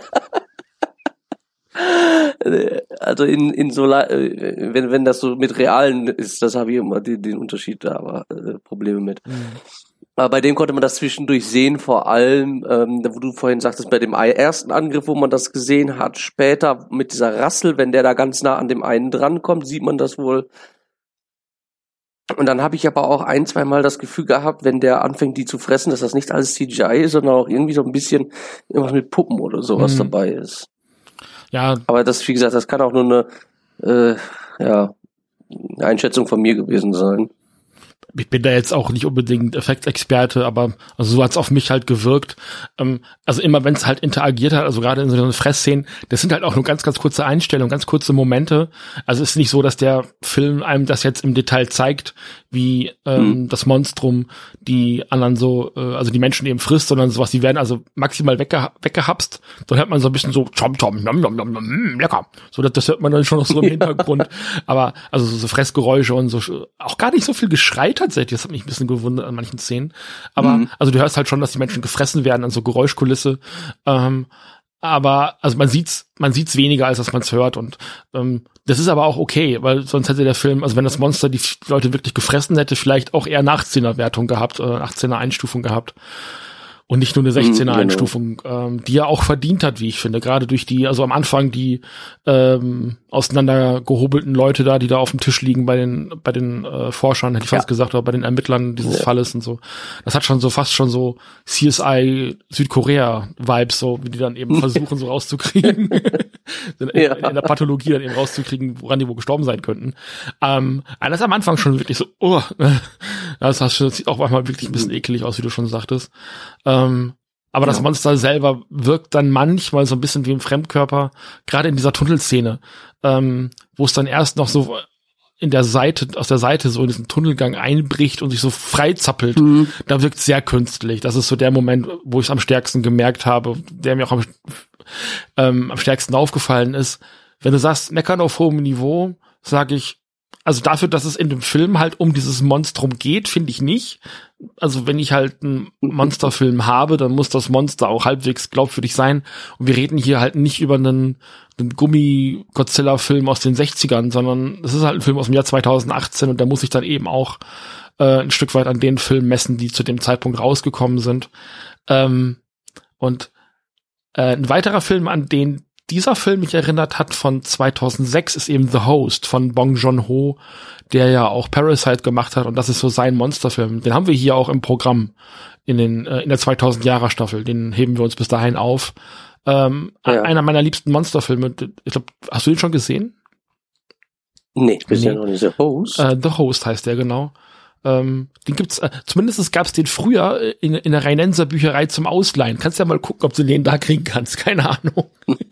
Also in in so wenn wenn das so mit realen ist, das habe ich immer den, den Unterschied da, aber äh, Probleme mit. Mhm. Aber bei dem konnte man das zwischendurch sehen, vor allem, ähm, wo du vorhin sagtest, bei dem ersten Angriff, wo man das gesehen hat, später mit dieser Rassel, wenn der da ganz nah an dem einen drankommt, sieht man das wohl. Und dann habe ich aber auch ein, zwei Mal das Gefühl gehabt, wenn der anfängt, die zu fressen, dass das nicht alles C G I ist, sondern auch irgendwie so ein bisschen irgendwas mit Puppen oder sowas mhm. dabei ist. Ja. Aber das, wie gesagt, das kann auch nur eine, äh, ja, eine Einschätzung von mir gewesen sein. Ich bin da jetzt auch nicht unbedingt Effektexperte, aber also so hat's auf mich halt gewirkt. Ähm, also immer, wenn es halt interagiert hat, also gerade in so einer Fressszenen, das sind halt auch nur ganz, ganz kurze Einstellungen, ganz kurze Momente. Also es ist nicht so, dass der Film einem das jetzt im Detail zeigt, wie ähm, mhm. das Monstrum die anderen so, äh, also die Menschen eben frisst, sondern sowas, die werden also maximal wegge- weggehapst. Dann hört man so ein bisschen so chom chom, nom nom nom nom, lecker. So, das, das hört man dann schon noch so im Hintergrund. Aber also so, so Fressgeräusche und so, auch gar nicht so viel Geschrei tatsächlich. Das hat mich ein bisschen gewundert an manchen Szenen. Aber mhm. also du hörst halt schon, dass die Menschen gefressen werden an so Geräuschkulisse. Ähm, aber also man sieht's, man sieht's weniger, als dass man's hört und ähm, das ist aber auch okay, weil sonst hätte der Film, also wenn das Monster die Leute wirklich gefressen hätte, vielleicht auch eher eine achtzehner Wertung gehabt, oder eine achtzehner Einstufung gehabt. und nicht nur eine sechzehner-Einstufung, genau. ähm, die er auch verdient hat, wie ich finde. Gerade durch die, also am Anfang die ähm, auseinandergehobelten Leute da, die da auf dem Tisch liegen bei den bei den äh, Forschern, hätte ich fast ja. gesagt, oder bei den Ermittlern dieses ja. Falles und so. Das hat schon so fast schon so C S I Südkorea-Vibes, so wie die dann eben versuchen, so rauszukriegen, in, ja. in, in der Pathologie dann eben rauszukriegen, woran die wohl gestorben sein könnten. Ähm, das ist am Anfang schon wirklich so, oh, das, das sieht auch manchmal wirklich ein bisschen ekelig aus, wie du schon sagtest. Ähm, aber ja. das Monster selber wirkt dann manchmal so ein bisschen wie ein Fremdkörper, gerade in dieser Tunnelszene, ähm, wo es dann erst noch so in der Seite, aus der Seite so in diesen Tunnelgang einbricht und sich so freizappelt. Mhm. Da wirkt es sehr künstlich. Das ist so der Moment, wo ich es am stärksten gemerkt habe, der mir auch am, ähm, am stärksten aufgefallen ist. Wenn du sagst, meckern auf hohem Niveau, sage ich, also dafür, dass es in dem Film halt um dieses Monstrum geht, finde ich nicht. Also wenn ich halt einen Monsterfilm habe, dann muss das Monster auch halbwegs glaubwürdig sein. Und wir reden hier halt nicht über einen, einen Gummi-Godzilla-Film aus den sechzigern, sondern es ist halt ein Film aus dem Jahr zweitausendachtzehn und da muss ich dann eben auch äh, ein Stück weit an den Filmen messen, die zu dem Zeitpunkt rausgekommen sind. Ähm, und äh, ein weiterer Film, an den dieser Film mich erinnert hat von zweitausendsechs, ist eben The Host von Bong Joon-ho, der ja auch Parasite gemacht hat und das ist so sein Monsterfilm. Den haben wir hier auch im Programm in den äh, in der zweitausend-Jahre-Staffel. Den heben wir uns bis dahin auf. Ähm, ja. Einer meiner liebsten Monsterfilme. Ich glaube, hast du den schon gesehen? Nee, bisher nee. noch nicht. The Host? Äh, The Host heißt der, genau. Ähm, den gibt's, äh, zumindest gab's den früher in, in der Rheinenser Bücherei zum Ausleihen. Kannst ja mal gucken, ob du den da kriegen kannst. Keine Ahnung.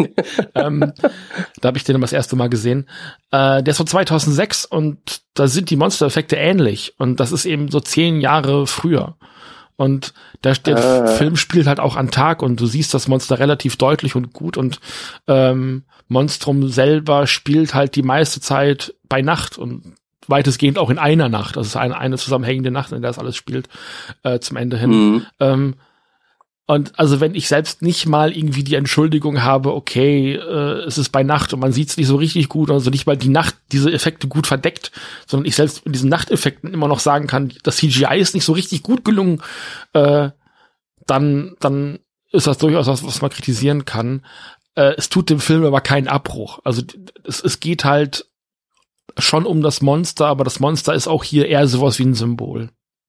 ähm, da habe ich den das erste Mal gesehen. Äh, der ist von zweitausendsechs und da sind die Monstereffekte ähnlich. Und das ist eben so zehn Jahre früher. Und der, der äh. Film spielt halt auch an Tag und du siehst das Monster relativ deutlich und gut und ähm, Monstrum selber spielt halt die meiste Zeit bei Nacht und weitestgehend auch in einer Nacht. Das ist eine, eine zusammenhängende Nacht, in der das alles spielt, äh, zum Ende hin. Mhm. Ähm, und also wenn ich selbst nicht mal irgendwie die Entschuldigung habe, okay, äh, es ist bei Nacht und man sieht es nicht so richtig gut, also nicht mal die Nacht diese Effekte gut verdeckt, sondern ich selbst mit diesen Nachteffekten immer noch sagen kann, das C G I ist nicht so richtig gut gelungen, äh, dann, dann ist das durchaus was, was man kritisieren kann. Äh, es tut dem Film aber keinen Abbruch. Also es, es geht halt schon um das Monster, aber das Monster ist auch hier eher sowas wie ein Symbol.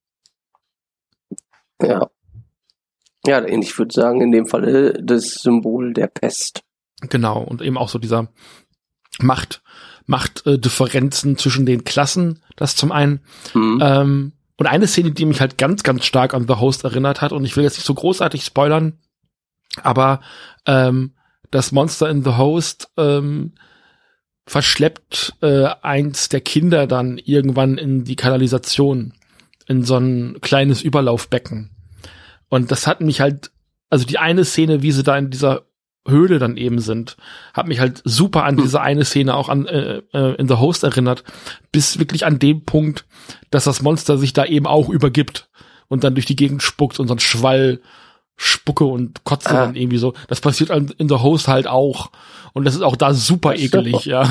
Ja. Ja, ich würde sagen, in dem Fall das Symbol der Pest. Genau, und eben auch so dieser Macht, Machtdifferenzen äh, zwischen den Klassen, das zum einen. Mhm. Ähm, und eine Szene, die mich halt ganz, ganz stark an The Host erinnert hat, und ich will jetzt nicht so großartig spoilern, aber ähm, das Monster in The Host ähm, verschleppt äh, eins der Kinder dann irgendwann in die Kanalisation, in so ein kleines Überlaufbecken. Und das hat mich halt, also die eine Szene, wie sie da in dieser Höhle dann eben sind, hat mich halt super an diese eine Szene auch an äh, äh, in The Host erinnert, bis wirklich an dem Punkt, dass das Monster sich da eben auch übergibt und dann durch die Gegend spuckt und so ein Schwall Spucke und Kotze ah. dann irgendwie so. Das passiert in The Host halt auch. Und das ist auch da super ekelig, ja.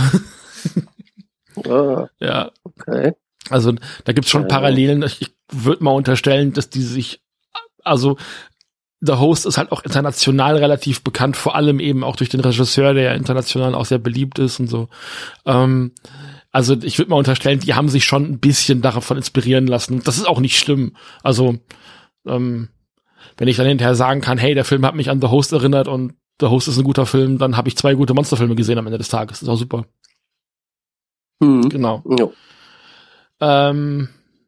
Oh, ja. Okay. Also da gibt's schon Parallelen. Ich würde mal unterstellen, dass die sich, also The Host ist halt auch international relativ bekannt, vor allem eben auch durch den Regisseur, der ja international auch sehr beliebt ist und so. Ähm, also ich würde mal unterstellen, die haben sich schon ein bisschen davon inspirieren lassen. Das ist auch nicht schlimm. Also ähm, wenn ich dann hinterher sagen kann, hey, der Film hat mich an The Host erinnert und The Host ist ein guter Film, dann habe ich zwei gute Monsterfilme gesehen am Ende des Tages. Das ist auch super. Mhm. Genau. Jo. Ähm,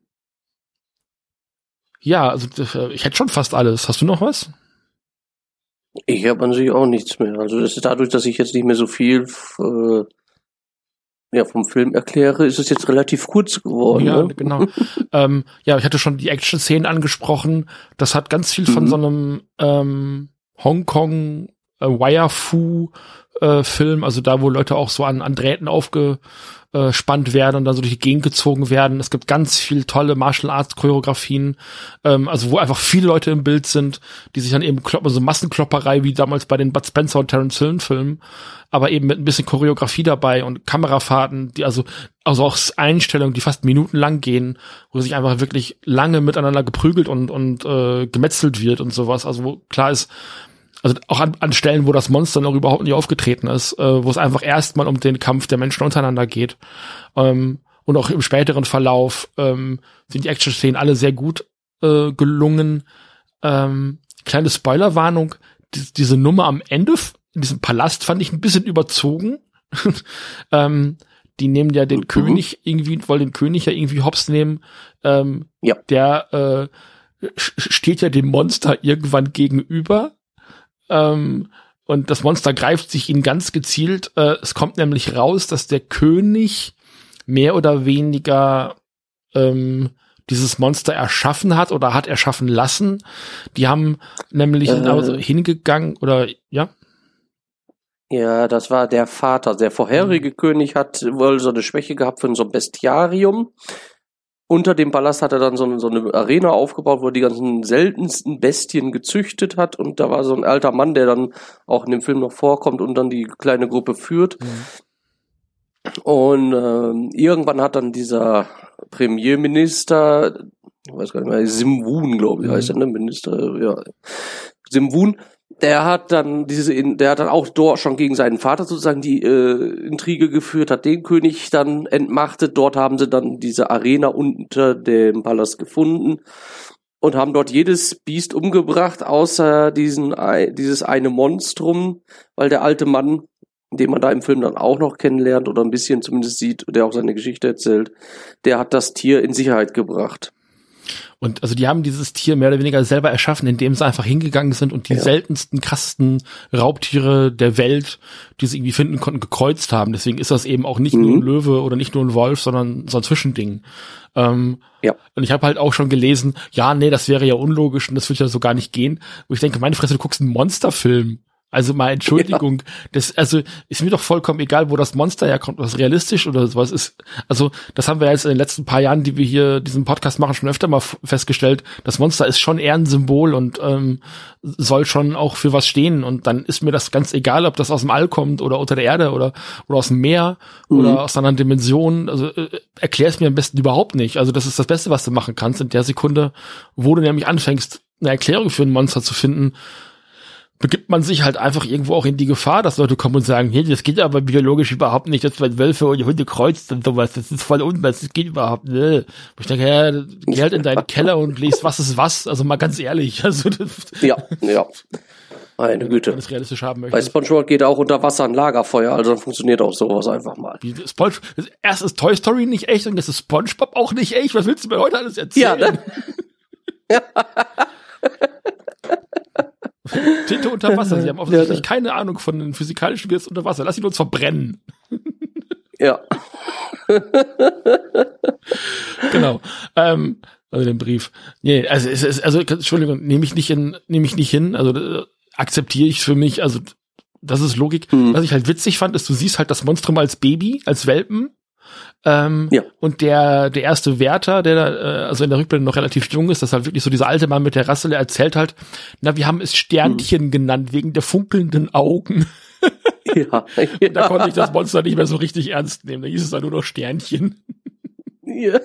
ja, also ich hätte schon fast alles. Hast du noch was? Ich habe an sich auch nichts mehr. Also das ist dadurch, dass ich jetzt nicht mehr so viel äh, ja, vom Film erkläre, ist es jetzt relativ kurz geworden. Ja, ne? genau. ähm, ja, ich hatte schon die Action-Szenen angesprochen. Das hat ganz viel von mhm. so einem ähm, Hongkong äh, äh, Wire-Fu-Film, also da, wo Leute auch so an, an Drähten aufgespannt werden und dann so durch die Gegend gezogen werden. Es gibt ganz viel tolle Martial-Arts-Choreografien, ähm, also wo einfach viele Leute im Bild sind, die sich dann eben kloppen, so Massenklopperei wie damals bei den Bud Spencer und Terence Hill-Filmen, aber eben mit ein bisschen Choreografie dabei und Kamerafahrten, die also also auch Einstellungen, die fast minutenlang gehen, wo sich einfach wirklich lange miteinander geprügelt und und äh, gemetzelt wird und sowas. Also wo klar ist, also auch an, an Stellen, wo das Monster noch überhaupt nicht aufgetreten ist, äh, wo es einfach erstmal um den Kampf der Menschen untereinander geht. Ähm, und auch im späteren Verlauf ähm, sind die Action-Szenen alle sehr gut äh, gelungen. Ähm, kleine Spoilerwarnung, die, diese Nummer am Ende in diesem Palast fand ich ein bisschen überzogen. ähm, die nehmen ja den mhm. König irgendwie, wollen den König ja irgendwie hops nehmen. Ähm, ja. Der äh, steht ja dem Monster irgendwann gegenüber. Ähm, und das Monster greift sich ihn ganz gezielt. Äh, es kommt nämlich raus, dass der König mehr oder weniger ähm, dieses Monster erschaffen hat oder hat erschaffen lassen. Die haben nämlich äh. also hingegangen oder ja. Ja, das war der Vater. Der vorherige mhm. König hat wohl so eine Schwäche gehabt für so ein Bestiarium. Unter dem Palast hat er dann so eine, so eine Arena aufgebaut, wo er die ganzen seltensten Bestien gezüchtet hat. Und da war so ein alter Mann, der dann auch in dem Film noch vorkommt und dann die kleine Gruppe führt. Mhm. Und äh, irgendwann hat dann dieser Premierminister, ich weiß gar nicht mehr, Sim Woon, glaube ich, mhm. heißt er, ne? Minister, ja. Sim Woon. Der hat dann diese, der hat dann auch dort schon gegen seinen Vater sozusagen die äh, Intrige geführt, hat den König dann entmachtet. Dort haben sie dann diese Arena unter dem Palast gefunden und haben dort jedes Biest umgebracht, außer diesen dieses eine Monstrum, weil der alte Mann, den man da im Film dann auch noch kennenlernt oder ein bisschen zumindest sieht, der auch seine Geschichte erzählt, der hat das Tier in Sicherheit gebracht. Und also die haben dieses Tier mehr oder weniger selber erschaffen, indem sie einfach hingegangen sind und die ja. seltensten, krassesten Raubtiere der Welt, die sie irgendwie finden konnten, gekreuzt haben. Deswegen ist das eben auch nicht mhm. nur ein Löwe oder nicht nur ein Wolf, sondern so ein Zwischending. Ähm, ja. Und ich habe halt auch schon gelesen, ja, nee, das wäre ja unlogisch und das würde ja so gar nicht gehen. Wo ich denke, meine Fresse, du guckst einen Monsterfilm. Also mal Entschuldigung, ja. das also ist mir doch vollkommen egal, wo das Monster herkommt, was realistisch oder sowas ist. Also das haben wir jetzt in den letzten paar Jahren, die wir hier diesen Podcast machen, schon öfter mal f- festgestellt. Das Monster ist schon eher ein Symbol und ähm, soll schon auch für was stehen. Und dann ist mir das ganz egal, ob das aus dem All kommt oder unter der Erde oder oder aus dem Meer mhm. oder aus einer anderen Dimension. Also äh, erklär es mir am besten überhaupt nicht. Also das ist das Beste, was du machen kannst in der Sekunde, wo du nämlich anfängst, eine Erklärung für ein Monster zu finden. Begibt man sich halt einfach irgendwo auch in die Gefahr, dass Leute kommen und sagen, hey, das geht aber biologisch überhaupt nicht, dass man Wölfe und Hunde kreuzt und sowas, das ist voll unwas, das geht überhaupt nicht. Wo ich denke, ja, geh halt in deinen Keller und liest, was ist was, also mal ganz ehrlich. Also das, ja, ja. Meine Güte. Wenn du es realistisch haben möchtest. Bei SpongeBob geht auch unter Wasser ein Lagerfeuer, also dann funktioniert auch sowas einfach mal. Wie, Sponge, erst ist Toy Story nicht echt und jetzt ist SpongeBob auch nicht echt, was willst du mir heute alles erzählen? Ja, ne? Ja. Tinte unter Wasser. Sie haben offensichtlich keine Ahnung von den physikalischen Gesetzen unter Wasser. Lass ihn uns verbrennen. Ja. Genau. Ähm, also den Brief. Nee, also es ist, also Entschuldigung, nehme ich nicht in, nehme ich nicht hin. Also äh, akzeptiere ich für mich. Also das ist Logik. Mhm. Was ich halt witzig fand, ist, du siehst halt das Monstrum als Baby, als Welpen. Ähm, ja. Und der der erste Wärter, der da, äh, also in der Rückblende noch relativ jung ist, das ist halt wirklich so dieser alte Mann mit der Rassel, der erzählt halt, na, wir haben es Sternchen mhm. genannt, wegen der funkelnden Augen. Ja, ja. Und da konnte ich das Monster nicht mehr so richtig ernst nehmen, da hieß es dann nur noch Sternchen. Ja,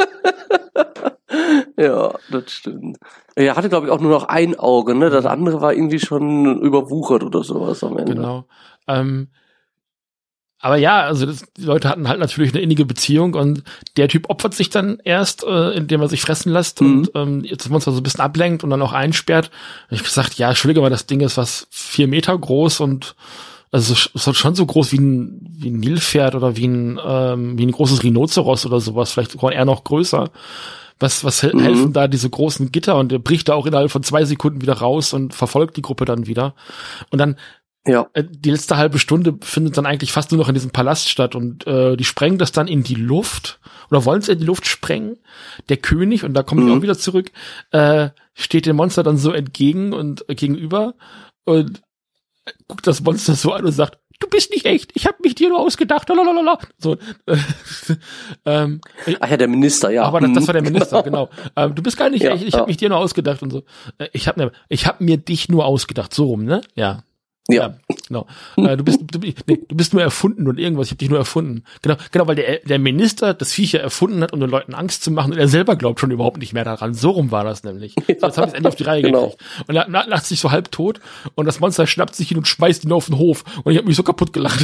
ja, das stimmt. Er hatte, glaube ich, auch nur noch ein Auge, ne? Das andere war irgendwie schon überwuchert oder sowas am Ende. Genau. Ähm, Aber ja, also das, die Leute hatten halt natürlich eine innige Beziehung und der Typ opfert sich dann erst, äh, indem er sich fressen lässt mhm. und ähm, jetzt das Monster so ein bisschen ablenkt und dann auch einsperrt. Und ich gesagt, ja, Entschuldige mal, das Ding ist was vier Meter groß und also es ist schon so groß wie ein, wie ein Nilpferd oder wie ein ähm, wie ein großes Rhinoceros oder sowas, vielleicht sogar eher noch größer. Was was mhm. helfen da diese großen Gitter und der bricht da auch innerhalb von zwei Sekunden wieder raus und verfolgt die Gruppe dann wieder. Und dann Ja. Die letzte halbe Stunde findet dann eigentlich fast nur noch in diesem Palast statt und äh, die sprengen das dann in die Luft oder wollen es in die Luft sprengen. Der König, und da komme ich mhm. auch wieder zurück, äh, steht dem Monster dann so entgegen und äh, gegenüber und guckt das Monster so an und sagt, du bist nicht echt, ich habe mich dir nur ausgedacht, lalalala. So, äh, ähm, Ach ja, der Minister, ja. Aber das, das war der Minister, genau. Ähm, du bist gar nicht ja, echt, ich ja. habe mich dir nur ausgedacht und so. Äh, ich habe ne, ich hab mir dich nur ausgedacht, so rum, ne? Ja. Ja. ja genau. Äh, du bist du, nee, du bist nur erfunden und irgendwas, ich habe dich nur erfunden. Genau, genau, weil der der Minister das Viech ja erfunden hat, um den Leuten Angst zu machen und er selber glaubt schon überhaupt nicht mehr daran. So rum war das nämlich. So, jetzt habe ich es endlich auf die Reihe genau. gekriegt. Und er lacht sich so halb tot und das Monster schnappt sich ihn und schmeißt ihn auf den Hof und ich habe mich so kaputt gelacht.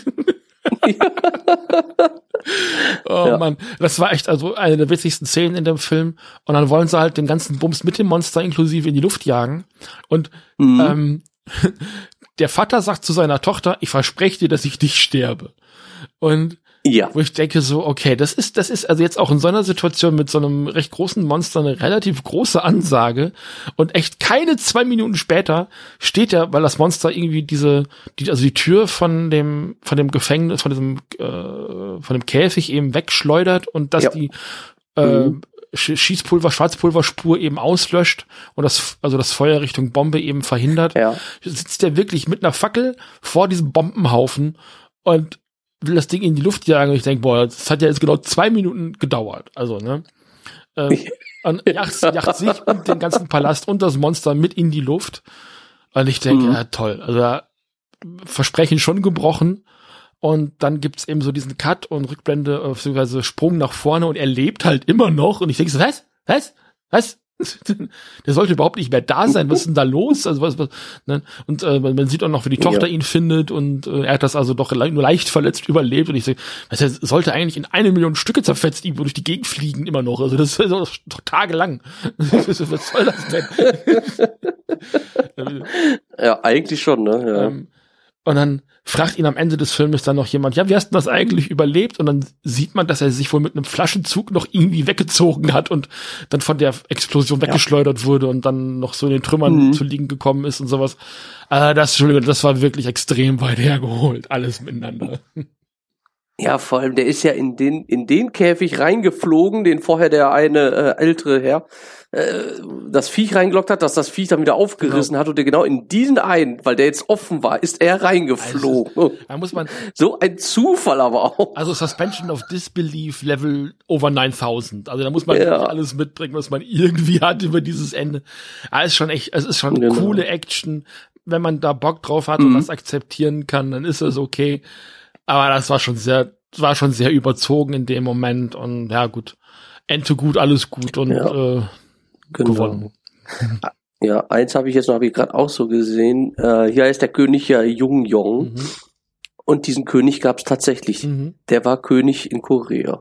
Oh ja. Mann, das war echt also eine der witzigsten Szenen in dem Film. Und dann wollen sie halt den ganzen Bums mit dem Monster inklusive in die Luft jagen. Und mhm. ähm, der Vater sagt zu seiner Tochter, ich verspreche dir, dass ich nicht sterbe. Und ja. wo ich denke so, okay, das ist, das ist also jetzt auch in so einer Situation mit so einem recht großen Monster eine relativ große Ansage. Und echt keine zwei Minuten später steht er, weil das Monster irgendwie diese, die, also die Tür von dem, von dem Gefängnis, von diesem, äh, von dem Käfig eben wegschleudert und dass ja. die, äh, mhm. Schießpulver, Schwarzpulverspur eben auslöscht und das, also das Feuer Richtung Bombe eben verhindert, ja. sitzt der wirklich mit einer Fackel vor diesem Bombenhaufen und will das Ding in die Luft jagen und ich denke, boah, das hat ja jetzt genau zwei Minuten gedauert. Also, ne? Ähm, und jacht, jacht sich und den ganzen Palast und das Monster mit in die Luft. Und ich denke, mhm. ja, toll. Also, ja, Versprechen schon gebrochen. Und dann gibt's eben so diesen Cut und Rückblende, beziehungsweise Sprung nach vorne und er lebt halt immer noch. Und ich denke so, was? Was? Was? Der sollte überhaupt nicht mehr da sein. Was ist denn da los? Also was, was ne? Und äh, man sieht auch noch, wie die Tochter ja. ihn findet und äh, er hat das also doch le- nur leicht verletzt überlebt. Und ich sage, was, er sollte eigentlich in eine Million Stücke zerfetzt irgendwo durch die Gegend fliegen immer noch. Also das ist also doch tagelang. Was soll das denn? Ja, eigentlich schon, ne? Ja. Ähm, und dann fragt ihn am Ende des Filmes dann noch jemand, ja, wie hast du das eigentlich überlebt? Und dann sieht man, dass er sich wohl mit einem Flaschenzug noch irgendwie weggezogen hat und dann von der Explosion weggeschleudert ja. wurde und dann noch so in den Trümmern mhm. zu liegen gekommen ist und sowas. Äh, das, Entschuldigung, das war wirklich extrem weit hergeholt, alles miteinander. Ja, vor allem, der ist ja in den in den Käfig reingeflogen, den vorher der eine äh, ältere Herr äh, das Viech reingelockt hat, dass das Viech dann wieder aufgerissen genau. hat und der genau in diesen einen, weil der jetzt offen war, ist er reingeflogen. Also, da muss man so ein Zufall aber auch. Also Suspension of Disbelief Level over neuntausend. Also da muss man ja. alles mitbringen, was man irgendwie hat über dieses Ende. Ah, ist schon echt, es ist schon genau. coole Action. Wenn man da Bock drauf hat mhm. und das akzeptieren kann, dann ist es okay. Aber das war schon sehr, war schon sehr überzogen in dem Moment und ja gut, Ente gut, alles gut und ja, äh, genau. gewonnen. Ja, eins habe ich jetzt noch, habe ich gerade auch so gesehen. Äh, hier ist der König ja Jung Yong mhm. und diesen König gab es tatsächlich. Mhm. Der war König in Korea.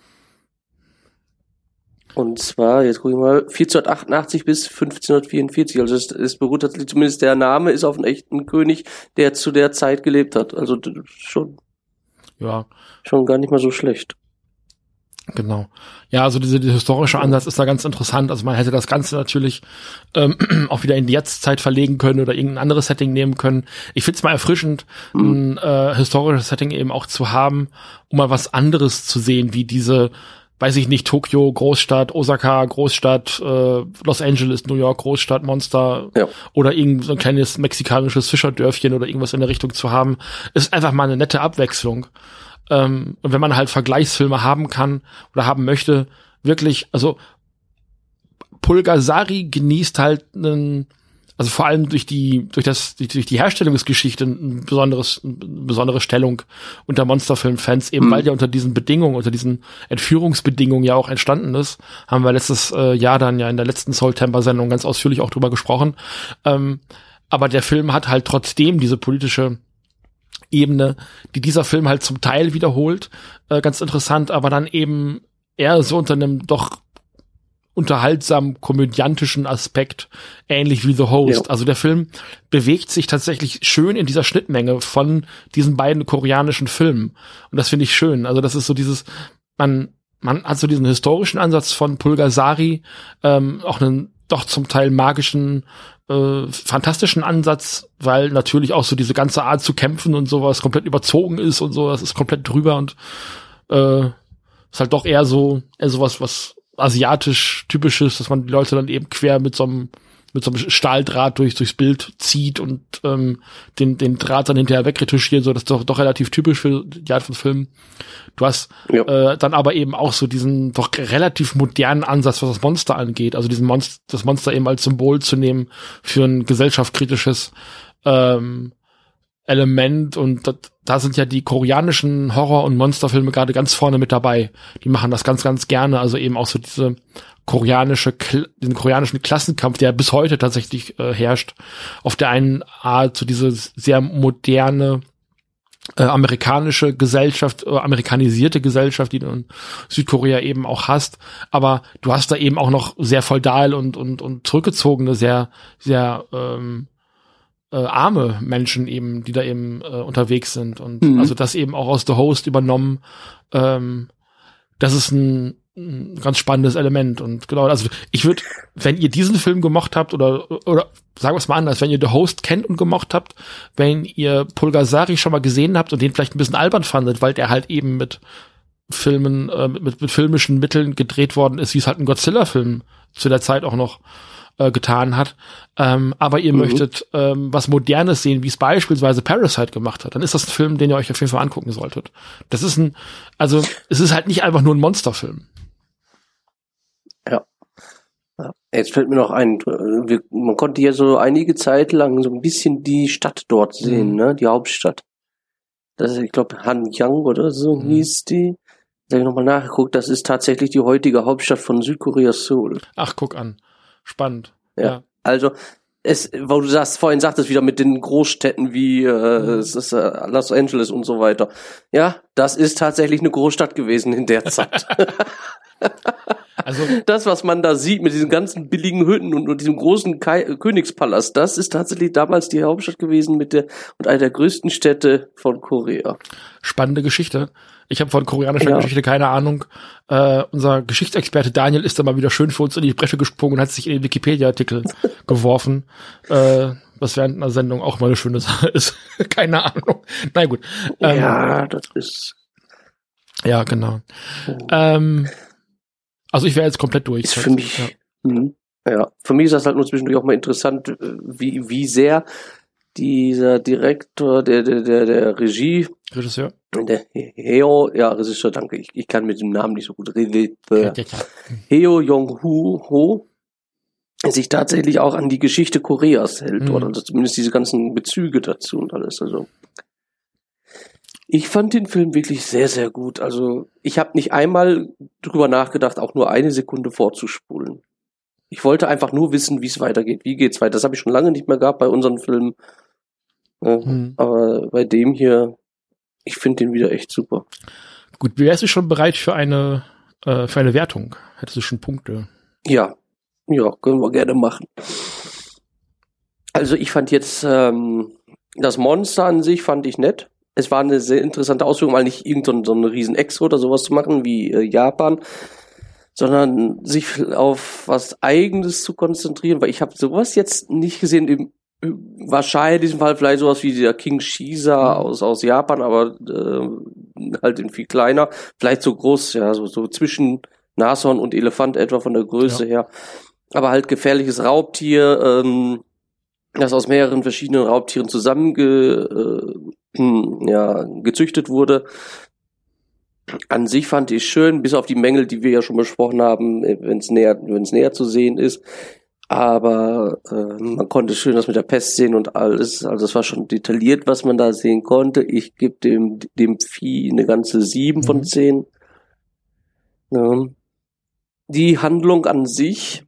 Und zwar, jetzt gucke ich mal, vierzehnhundertachtundachtzig bis fünfzehnhundertvierundvierzig. Also es, es beruht tatsächlich, zumindest der Name ist auf einen echten König, der zu der Zeit gelebt hat. Also schon. Ja. Schon gar nicht mal so schlecht. Genau. Ja, also diese, dieser historische Ansatz ist da ganz interessant. Also man hätte das Ganze natürlich ähm, auch wieder in die Jetztzeit verlegen können oder irgendein anderes Setting nehmen können. Ich find's mal erfrischend, mhm. ein äh, historisches Setting eben auch zu haben, um mal was anderes zu sehen, wie diese, weiß ich nicht, Tokio, Großstadt, Osaka, Großstadt, äh, Los Angeles, New York, Großstadt, Monster ja. oder irgend so ein kleines mexikanisches Fischerdörfchen oder irgendwas in der Richtung zu haben, ist einfach mal eine nette Abwechslung. Ähm, und wenn man halt Vergleichsfilme haben kann oder haben möchte, wirklich, also Pulgasari genießt halt einen, also vor allem durch die, durch das, durch die Herstellungsgeschichte ein besonderes, eine besondere Stellung unter Monsterfilm-Fans, eben mhm. weil der unter diesen Bedingungen, unter diesen Entführungsbedingungen ja auch entstanden ist. Haben wir letztes äh, Jahr dann ja in der letzten Soultemper-Sendung ganz ausführlich auch drüber gesprochen. Ähm, aber der Film hat halt trotzdem diese politische Ebene, die dieser Film halt zum Teil wiederholt, äh, ganz interessant, aber dann eben eher so unter einem doch unterhaltsam komödiantischen Aspekt, ähnlich wie The Host. Ja. Also der Film bewegt sich tatsächlich schön in dieser Schnittmenge von diesen beiden koreanischen Filmen. Und das finde ich schön. Also das ist so dieses, man, man hat so diesen historischen Ansatz von Pulgasari, ähm, auch einen doch zum Teil magischen, äh, fantastischen Ansatz, weil natürlich auch so diese ganze Art zu kämpfen und sowas komplett überzogen ist und so, das ist komplett drüber und äh, ist halt doch eher so, eher sowas, was asiatisch typisches, dass man die Leute dann eben quer mit so einem mit so einem Stahldraht durch, durchs Bild zieht und ähm, den, den Draht dann hinterher wegretuschiert, so das ist doch, doch relativ typisch für die Art von Filmen. Du hast ja. äh, dann aber eben auch so diesen doch relativ modernen Ansatz, was das Monster angeht, also diesen Monster, das Monster eben als Symbol zu nehmen für ein gesellschaftskritisches ähm, Element, und das, da sind ja die koreanischen Horror- und Monsterfilme gerade ganz vorne mit dabei. Die machen das ganz, ganz gerne, also eben auch so diese koreanische, den koreanischen Klassenkampf, der bis heute tatsächlich äh, herrscht. Auf der einen Art so diese sehr moderne äh, amerikanische Gesellschaft, äh, amerikanisierte Gesellschaft, die du in Südkorea eben auch hast. Aber du hast da eben auch noch sehr feudal und und und zurückgezogene, sehr sehr ähm, äh, arme Menschen eben, die da eben äh, unterwegs sind. Und mhm. also das eben auch aus The Host übernommen. Ähm, das ist ein ein ganz spannendes Element. Und genau, also ich würde, wenn ihr diesen Film gemocht habt, oder oder sagen wir es mal anders, wenn ihr The Host kennt und gemocht habt, wenn ihr Pulgasari schon mal gesehen habt und den vielleicht ein bisschen albern fandet, weil der halt eben mit Filmen, äh, mit, mit filmischen Mitteln gedreht worden ist, wie es halt ein Godzilla-Film zu der Zeit auch noch äh, getan hat, ähm, aber ihr mhm. möchtet ähm, was Modernes sehen, wie es beispielsweise Parasite gemacht hat, dann ist das ein Film, den ihr euch auf jeden Fall angucken solltet. Das ist ein, also es ist halt nicht einfach nur ein Monsterfilm. Ja. Ja. Jetzt fällt mir noch ein, wir, man konnte ja so einige Zeit lang so ein bisschen die Stadt dort sehen, mhm. ne, die Hauptstadt. Das ist, ich glaube, Hanyang oder so mhm. hieß die. Da habe ich nochmal nachgeguckt, das ist tatsächlich die heutige Hauptstadt von Südkorea, Seoul. Ach, guck an. Spannend. Ja. ja. Also, es, wo du sagst, vorhin sagtest wieder mit den Großstädten wie äh, mhm. es ist, äh, Los Angeles und so weiter. Ja, das ist tatsächlich eine Großstadt gewesen in der Zeit. Also das, was man da sieht mit diesen ganzen billigen Hütten und, und diesem großen Kai- Königspalast, das ist tatsächlich damals die Hauptstadt gewesen mit der und einer der größten Städte von Korea. Spannende Geschichte. Ich habe von koreanischer ja. Geschichte keine Ahnung. Äh, unser Geschichtsexperte Daniel ist da mal wieder schön für uns in die Bresche gesprungen und hat sich in den Wikipedia-Artikel geworfen. Äh, was während einer Sendung auch mal eine schöne Sache ist. Keine Ahnung. Na gut. Ähm, ja, das ist... Ja, genau. Oh. Ähm, also ich wäre jetzt komplett durch. Ist für mich... Ja. Mh, ja, für mich ist das halt nur zwischendurch auch mal interessant, wie wie sehr dieser Direktor, der der der, der Regie... Regisseur? Der Heo, ja, Regisseur, danke. Ich, ich kann mit dem Namen nicht so gut reden. Heo Jong-ho sich tatsächlich auch an die Geschichte Koreas hält, mhm. oder also zumindest diese ganzen Bezüge dazu und alles. Also ich fand den Film wirklich sehr, sehr gut. Also ich habe nicht einmal drüber nachgedacht, auch nur eine Sekunde vorzuspulen. Ich wollte einfach nur wissen, wie es weitergeht. Wie geht's weiter? Das habe ich schon lange nicht mehr gehabt bei unseren Filmen. Ja, mhm. Aber bei dem hier, ich finde den wieder echt super. Gut, wärst du schon bereit für eine äh, für eine Wertung? Hättest du schon Punkte? Ja, ja, können wir gerne machen. Also ich fand jetzt ähm, das Monster an sich fand ich nett. Es war eine sehr interessante Ausführung, mal nicht irgendein so eine riesen Exo oder sowas zu machen wie äh, Japan, sondern sich auf was Eigenes zu konzentrieren, weil ich habe sowas jetzt nicht gesehen. Im, wahrscheinlich in diesem Fall vielleicht sowas wie der King Shisa aus aus Japan, aber äh, halt in viel kleiner, vielleicht so groß, ja, so so zwischen Nashorn und Elefant etwa von der Größe ja. her, aber halt gefährliches Raubtier, ähm, das aus mehreren verschiedenen Raubtieren zusammen ge, äh, ja, gezüchtet wurde. An sich fand ich schön, bis auf die Mängel, die wir ja schon besprochen haben, wenn es näher, wenn es näher zu sehen ist. Aber äh, man konnte schön das mit der Pest sehen und alles. Also es war schon detailliert, was man da sehen konnte. Ich gebe dem dem Vieh eine ganze sieben mhm. von zehn. Ja. Die Handlung an sich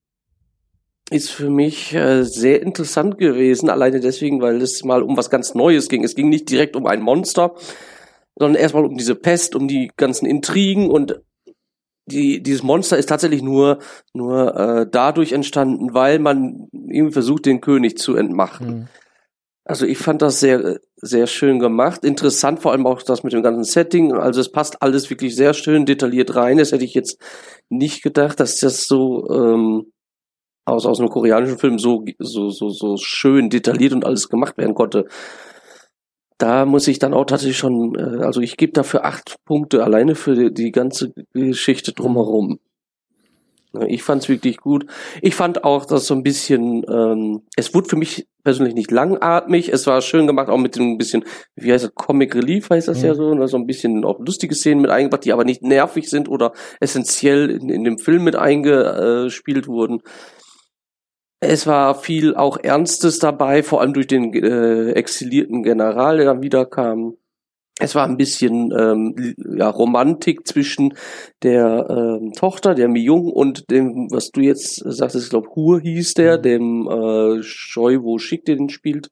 ist für mich äh, sehr interessant gewesen, alleine deswegen, weil es mal um was ganz Neues ging. Es ging nicht direkt um ein Monster, sondern erstmal um diese Pest, um die ganzen Intrigen, und die dieses Monster ist tatsächlich nur nur äh, dadurch entstanden, weil man irgendwie versucht, den König zu entmachten. Mhm. Also ich fand das sehr sehr schön gemacht, interessant, vor allem auch das mit dem ganzen Setting. Also es passt alles wirklich sehr schön detailliert rein. Das hätte ich jetzt nicht gedacht, dass das so ähm, aus aus einem koreanischen Film so so so so schön detailliert und alles gemacht werden konnte. Da muss ich dann auch tatsächlich schon, äh, also ich gebe dafür acht Punkte alleine für die, die ganze Geschichte drumherum. Ich fand's wirklich gut. Ich fand auch, dass so ein bisschen, ähm, es wurde für mich persönlich nicht langatmig. Es war schön gemacht, auch mit dem ein bisschen, wie heißt das, Comic Relief heißt das mhm. ja so, und so ein bisschen auch lustige Szenen mit eingebracht, die aber nicht nervig sind oder essentiell in, in dem Film mit eingespielt wurden. Es war viel auch Ernstes dabei, vor allem durch den äh, exilierten General, der dann wiederkam. Es war ein bisschen ähm, ja, Romantik zwischen der ähm, Tochter, der Mi-Jung, und dem, was du jetzt sagtest, ich glaube, Hur hieß der, dem äh, Choi Wo-shik, der den spielt,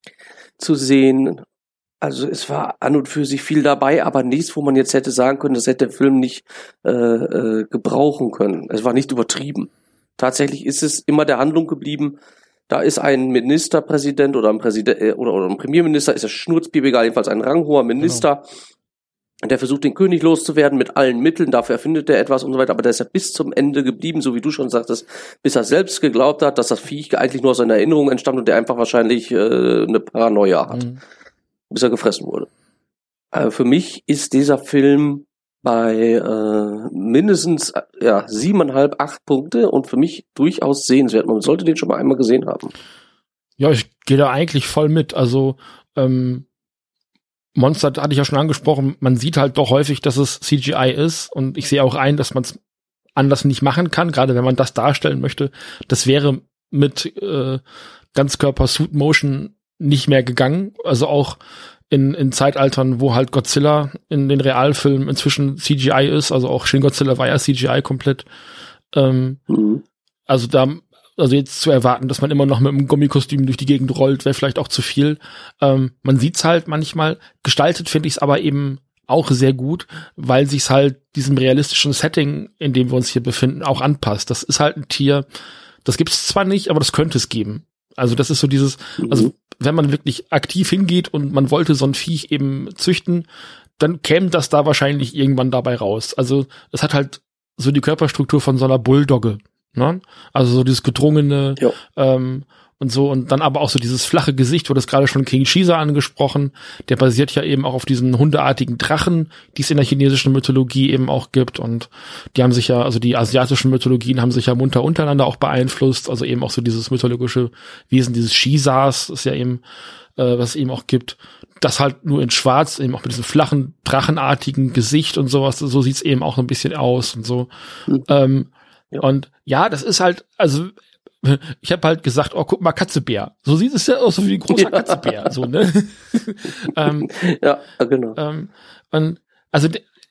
zu sehen. Also es war an und für sich viel dabei, aber nichts, wo man jetzt hätte sagen können, das hätte der Film nicht äh, äh, gebrauchen können. Es war nicht übertrieben. Tatsächlich ist es immer der Handlung geblieben. Da ist ein Ministerpräsident oder ein Präsident oder, oder ein Premierminister, ist ja schnurzpiep egal, jedenfalls ein ranghoher Minister, genau. Der versucht, den König loszuwerden mit allen Mitteln, dafür erfindet er etwas und so weiter, aber der ist ja bis zum Ende geblieben, so wie du schon sagtest, bis er selbst geglaubt hat, dass das Viech eigentlich nur aus seiner Erinnerung entstammt und der einfach wahrscheinlich äh, eine Paranoia hat, mhm. bis er gefressen wurde. Äh, für mich ist dieser Film bei äh, mindestens ja siebeneinhalb, acht Punkte und für mich durchaus sehenswert. Man sollte den schon mal einmal gesehen haben. Ja, ich gehe da eigentlich voll mit. Also ähm, Monster hatte ich ja schon angesprochen. Man sieht halt doch häufig, dass es C G I ist und ich sehe auch ein, dass man es anders nicht machen kann, gerade wenn man das darstellen möchte. Das wäre mit äh, Ganzkörper-Suit-Motion nicht mehr gegangen. Also auch in, in Zeitaltern, wo halt Godzilla in den Realfilmen inzwischen C G I ist, also auch Shin Godzilla war ja C G I komplett. Ähm, mhm. Also da, also jetzt zu erwarten, dass man immer noch mit einem Gummikostüm durch die Gegend rollt, wäre vielleicht auch zu viel. Ähm, man sieht's halt manchmal. Gestaltet finde ich es aber eben auch sehr gut, weil sich's halt diesem realistischen Setting, in dem wir uns hier befinden, auch anpasst. Das ist halt ein Tier, das gibt's zwar nicht, aber das könnte es geben. Also das ist so dieses, mhm. also wenn man wirklich aktiv hingeht und man wollte so ein Viech eben züchten, dann käme das da wahrscheinlich irgendwann dabei raus. Also es hat halt so die Körperstruktur von so einer Bulldogge, ne? Also so dieses gedrungene ähm, und so und dann aber auch so dieses flache Gesicht, wurde das gerade schon King Caesar angesprochen, der basiert ja eben auch auf diesen hundeartigen Drachen, die es in der chinesischen Mythologie eben auch gibt und die haben sich ja, also die asiatischen Mythologien haben sich ja munter untereinander auch beeinflusst, also eben auch so dieses mythologische Wesen, dieses Caesars, ist ja eben, äh, was es eben auch gibt, das halt nur in schwarz, eben auch mit diesem flachen, drachenartigen Gesicht und sowas, so sieht's eben auch so ein bisschen aus und so. Mhm. Ähm, ja. Und ja, das ist halt, also ich habe halt gesagt, oh, guck mal, Katzebär. So sieht es ja aus, so wie ein großer ja. Katzebär, so, ne? ähm, ja, genau. Ähm, und also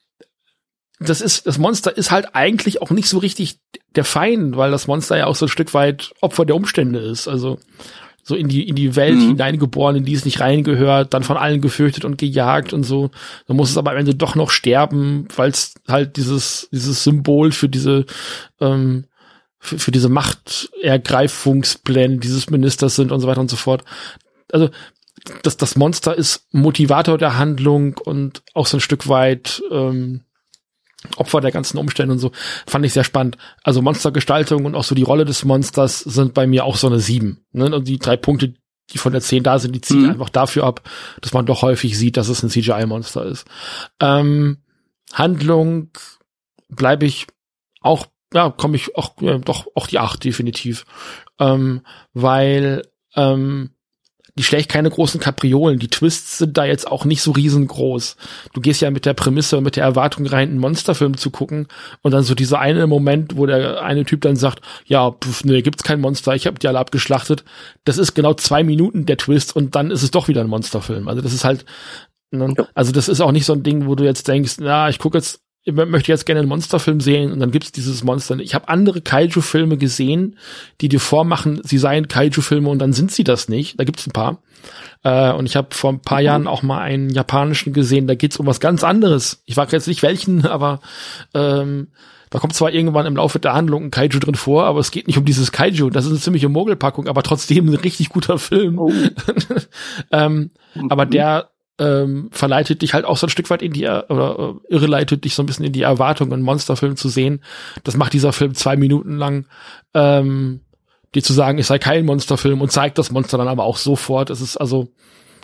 das ist, das Monster ist halt eigentlich auch nicht so richtig der Feind, weil das Monster ja auch so ein Stück weit Opfer der Umstände ist. Also so in die in die Welt mhm. hineingeboren, in die es nicht reingehört, dann von allen gefürchtet und gejagt und so. Dann muss es aber am Ende doch noch sterben, weil es halt dieses dieses Symbol für diese ähm, für, für diese Machtergreifungspläne dieses Ministers sind und so weiter und so fort. Also das, das Monster ist Motivator der Handlung und auch so ein Stück weit ähm, Opfer der ganzen Umstände und so. Fand ich sehr spannend. Also Monstergestaltung und auch so die Rolle des Monsters sind bei mir auch so eine sieben. Ne? Und die drei Punkte, die von der zehn da sind, die ziehen mhm. einfach dafür ab, dass man doch häufig sieht, dass es ein C G I-Monster ist. Ähm, Handlung bleibe ich auch ja, komme ich auch, ja, doch, auch die acht, definitiv. Ähm, weil, ähm, die schlägt keine großen Kapriolen. Die Twists sind da jetzt auch nicht so riesengroß. Du gehst ja mit der Prämisse und mit der Erwartung rein, einen Monsterfilm zu gucken und dann so dieser eine Moment, wo der eine Typ dann sagt, ja, pf, nee, gibt's kein Monster, ich habe die alle abgeschlachtet. Das ist genau zwei Minuten der Twist und dann ist es doch wieder ein Monsterfilm. Also das ist halt, ne, also das ist auch nicht so ein Ding, wo du jetzt denkst, na, ich gucke jetzt ich möchte jetzt gerne einen Monsterfilm sehen und dann gibt's dieses Monster. Ich habe andere Kaiju-Filme gesehen, die dir vormachen, sie seien Kaiju-Filme und dann sind sie das nicht. Da gibt's ein paar. Äh, und ich habe vor ein paar mhm. Jahren auch mal einen japanischen gesehen, da geht's um was ganz anderes. Ich frage jetzt nicht welchen, aber ähm, da kommt zwar irgendwann im Laufe der Handlung ein Kaiju drin vor, aber es geht nicht um dieses Kaiju. Das ist eine ziemliche Mogelpackung, aber trotzdem ein richtig guter Film. Oh. ähm, mhm. Aber der Ähm, verleitet dich halt auch so ein Stück weit in die, oder äh, irreleitet dich so ein bisschen in die Erwartung, einen Monsterfilm zu sehen. Das macht dieser Film zwei Minuten lang, ähm, dir zu sagen, es sei kein Monsterfilm und zeigt das Monster dann aber auch sofort. Es ist also,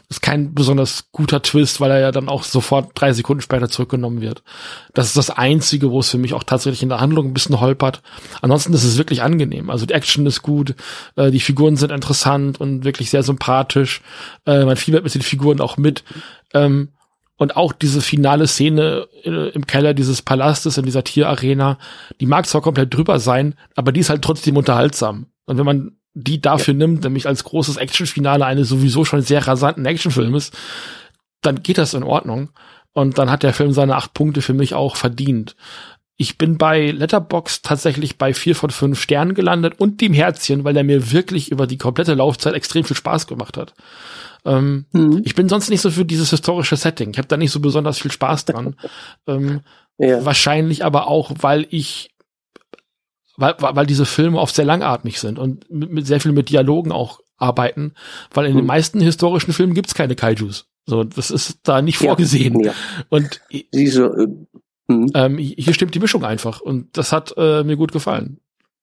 ist kein besonders guter Twist, weil er ja dann auch sofort drei Sekunden später zurückgenommen wird. Das ist das Einzige, wo es für mich auch tatsächlich in der Handlung ein bisschen holpert. Ansonsten ist es wirklich angenehm. Also die Action ist gut, äh, die Figuren sind interessant und wirklich sehr sympathisch. Äh, man fiebert mit den Figuren auch mit. Ähm, und auch diese finale Szene äh, im Keller dieses Palastes, in dieser Tierarena, die mag zwar komplett drüber sein, aber die ist halt trotzdem unterhaltsam. Und wenn man die dafür ja. nimmt, nämlich als großes Actionfinale eines sowieso schon sehr rasanten Actionfilmes, dann geht das in Ordnung. Und dann hat der Film seine acht Punkte für mich auch verdient. Ich bin bei Letterboxd tatsächlich bei vier von fünf Sternen gelandet und dem Herzchen, weil er mir wirklich über die komplette Laufzeit extrem viel Spaß gemacht hat. Ähm, mhm. Ich bin sonst nicht so für dieses historische Setting. Ich habe da nicht so besonders viel Spaß dran. ähm, ja. Wahrscheinlich aber auch, weil ich Weil, weil diese Filme oft sehr langatmig sind und mit, mit sehr viel mit Dialogen auch arbeiten, weil in mhm. den meisten historischen Filmen gibt's keine Kaijus. So, das ist da nicht ja, vorgesehen. Ja. Und Diese, äh, mhm. ähm, hier stimmt die Mischung einfach und das hat äh, mir gut gefallen.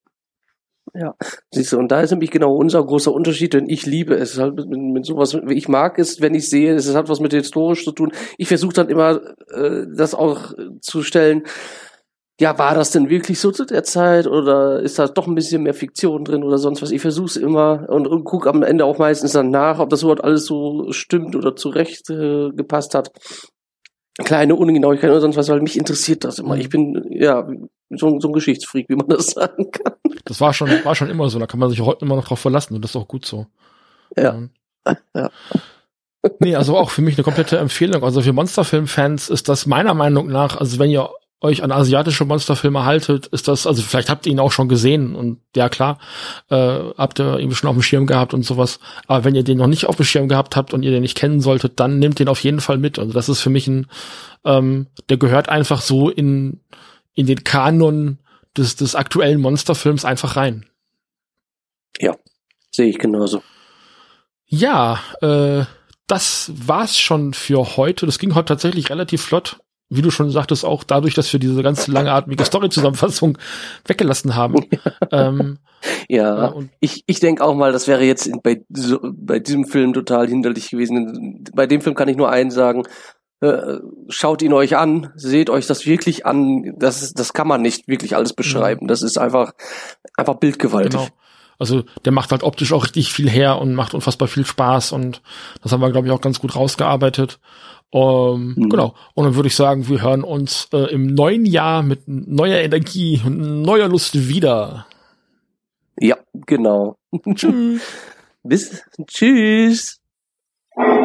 Ja, siehst du, und da ist nämlich genau unser großer Unterschied, denn ich liebe es halt mit, mit sowas, ich mag es, wenn ich sehe, es hat was mit historisch zu tun. Ich versuche dann immer, äh, das auch zu stellen, ja, war das denn wirklich so zu der Zeit oder ist da doch ein bisschen mehr Fiktion drin oder sonst was? Ich versuche es immer und, und gucke am Ende auch meistens dann nach, ob das überhaupt alles so stimmt oder zurecht äh, gepasst hat. Kleine Ungenauigkeiten oder sonst was, weil mich interessiert das immer. Ich bin, ja, so, so ein Geschichtsfreak, wie man das sagen kann. Das war schon, war schon immer so, da kann man sich heute immer noch drauf verlassen und das ist auch gut so. Ja. ja. ja. Nee, also auch für mich eine komplette Empfehlung. Also für Monsterfilm-Fans ist das meiner Meinung nach, also wenn ihr euch an asiatische Monsterfilme haltet, ist das, also vielleicht habt ihr ihn auch schon gesehen und ja klar, äh, habt ihr ihn schon auf dem Schirm gehabt und sowas, aber wenn ihr den noch nicht auf dem Schirm gehabt habt und ihr den nicht kennen solltet, dann nehmt den auf jeden Fall mit. Also das ist für mich ein, ähm, der gehört einfach so in in den Kanon des des aktuellen Monsterfilms einfach rein. Ja, sehe ich genauso. Ja, äh, das war's schon für heute. Das ging heute tatsächlich relativ flott. Wie du schon sagtest, auch dadurch, dass wir diese ganz langatmige Story-Zusammenfassung weggelassen haben. ähm, ja, äh, ich ich denke auch mal, das wäre jetzt bei so, bei diesem Film total hinderlich gewesen. Bei dem Film kann ich nur eins sagen, äh, schaut ihn euch an, seht euch das wirklich an. Das das kann man nicht wirklich alles beschreiben. Das ist einfach einfach bildgewaltig. Genau. Also der macht halt optisch auch richtig viel her und macht unfassbar viel Spaß und das haben wir, glaube ich, auch ganz gut rausgearbeitet. Um, mhm. Genau. Und dann würde ich sagen, wir hören uns äh, im neuen Jahr mit neuer Energie und neuer Lust wieder. Ja, genau. Tschüss. Bis, tschüss.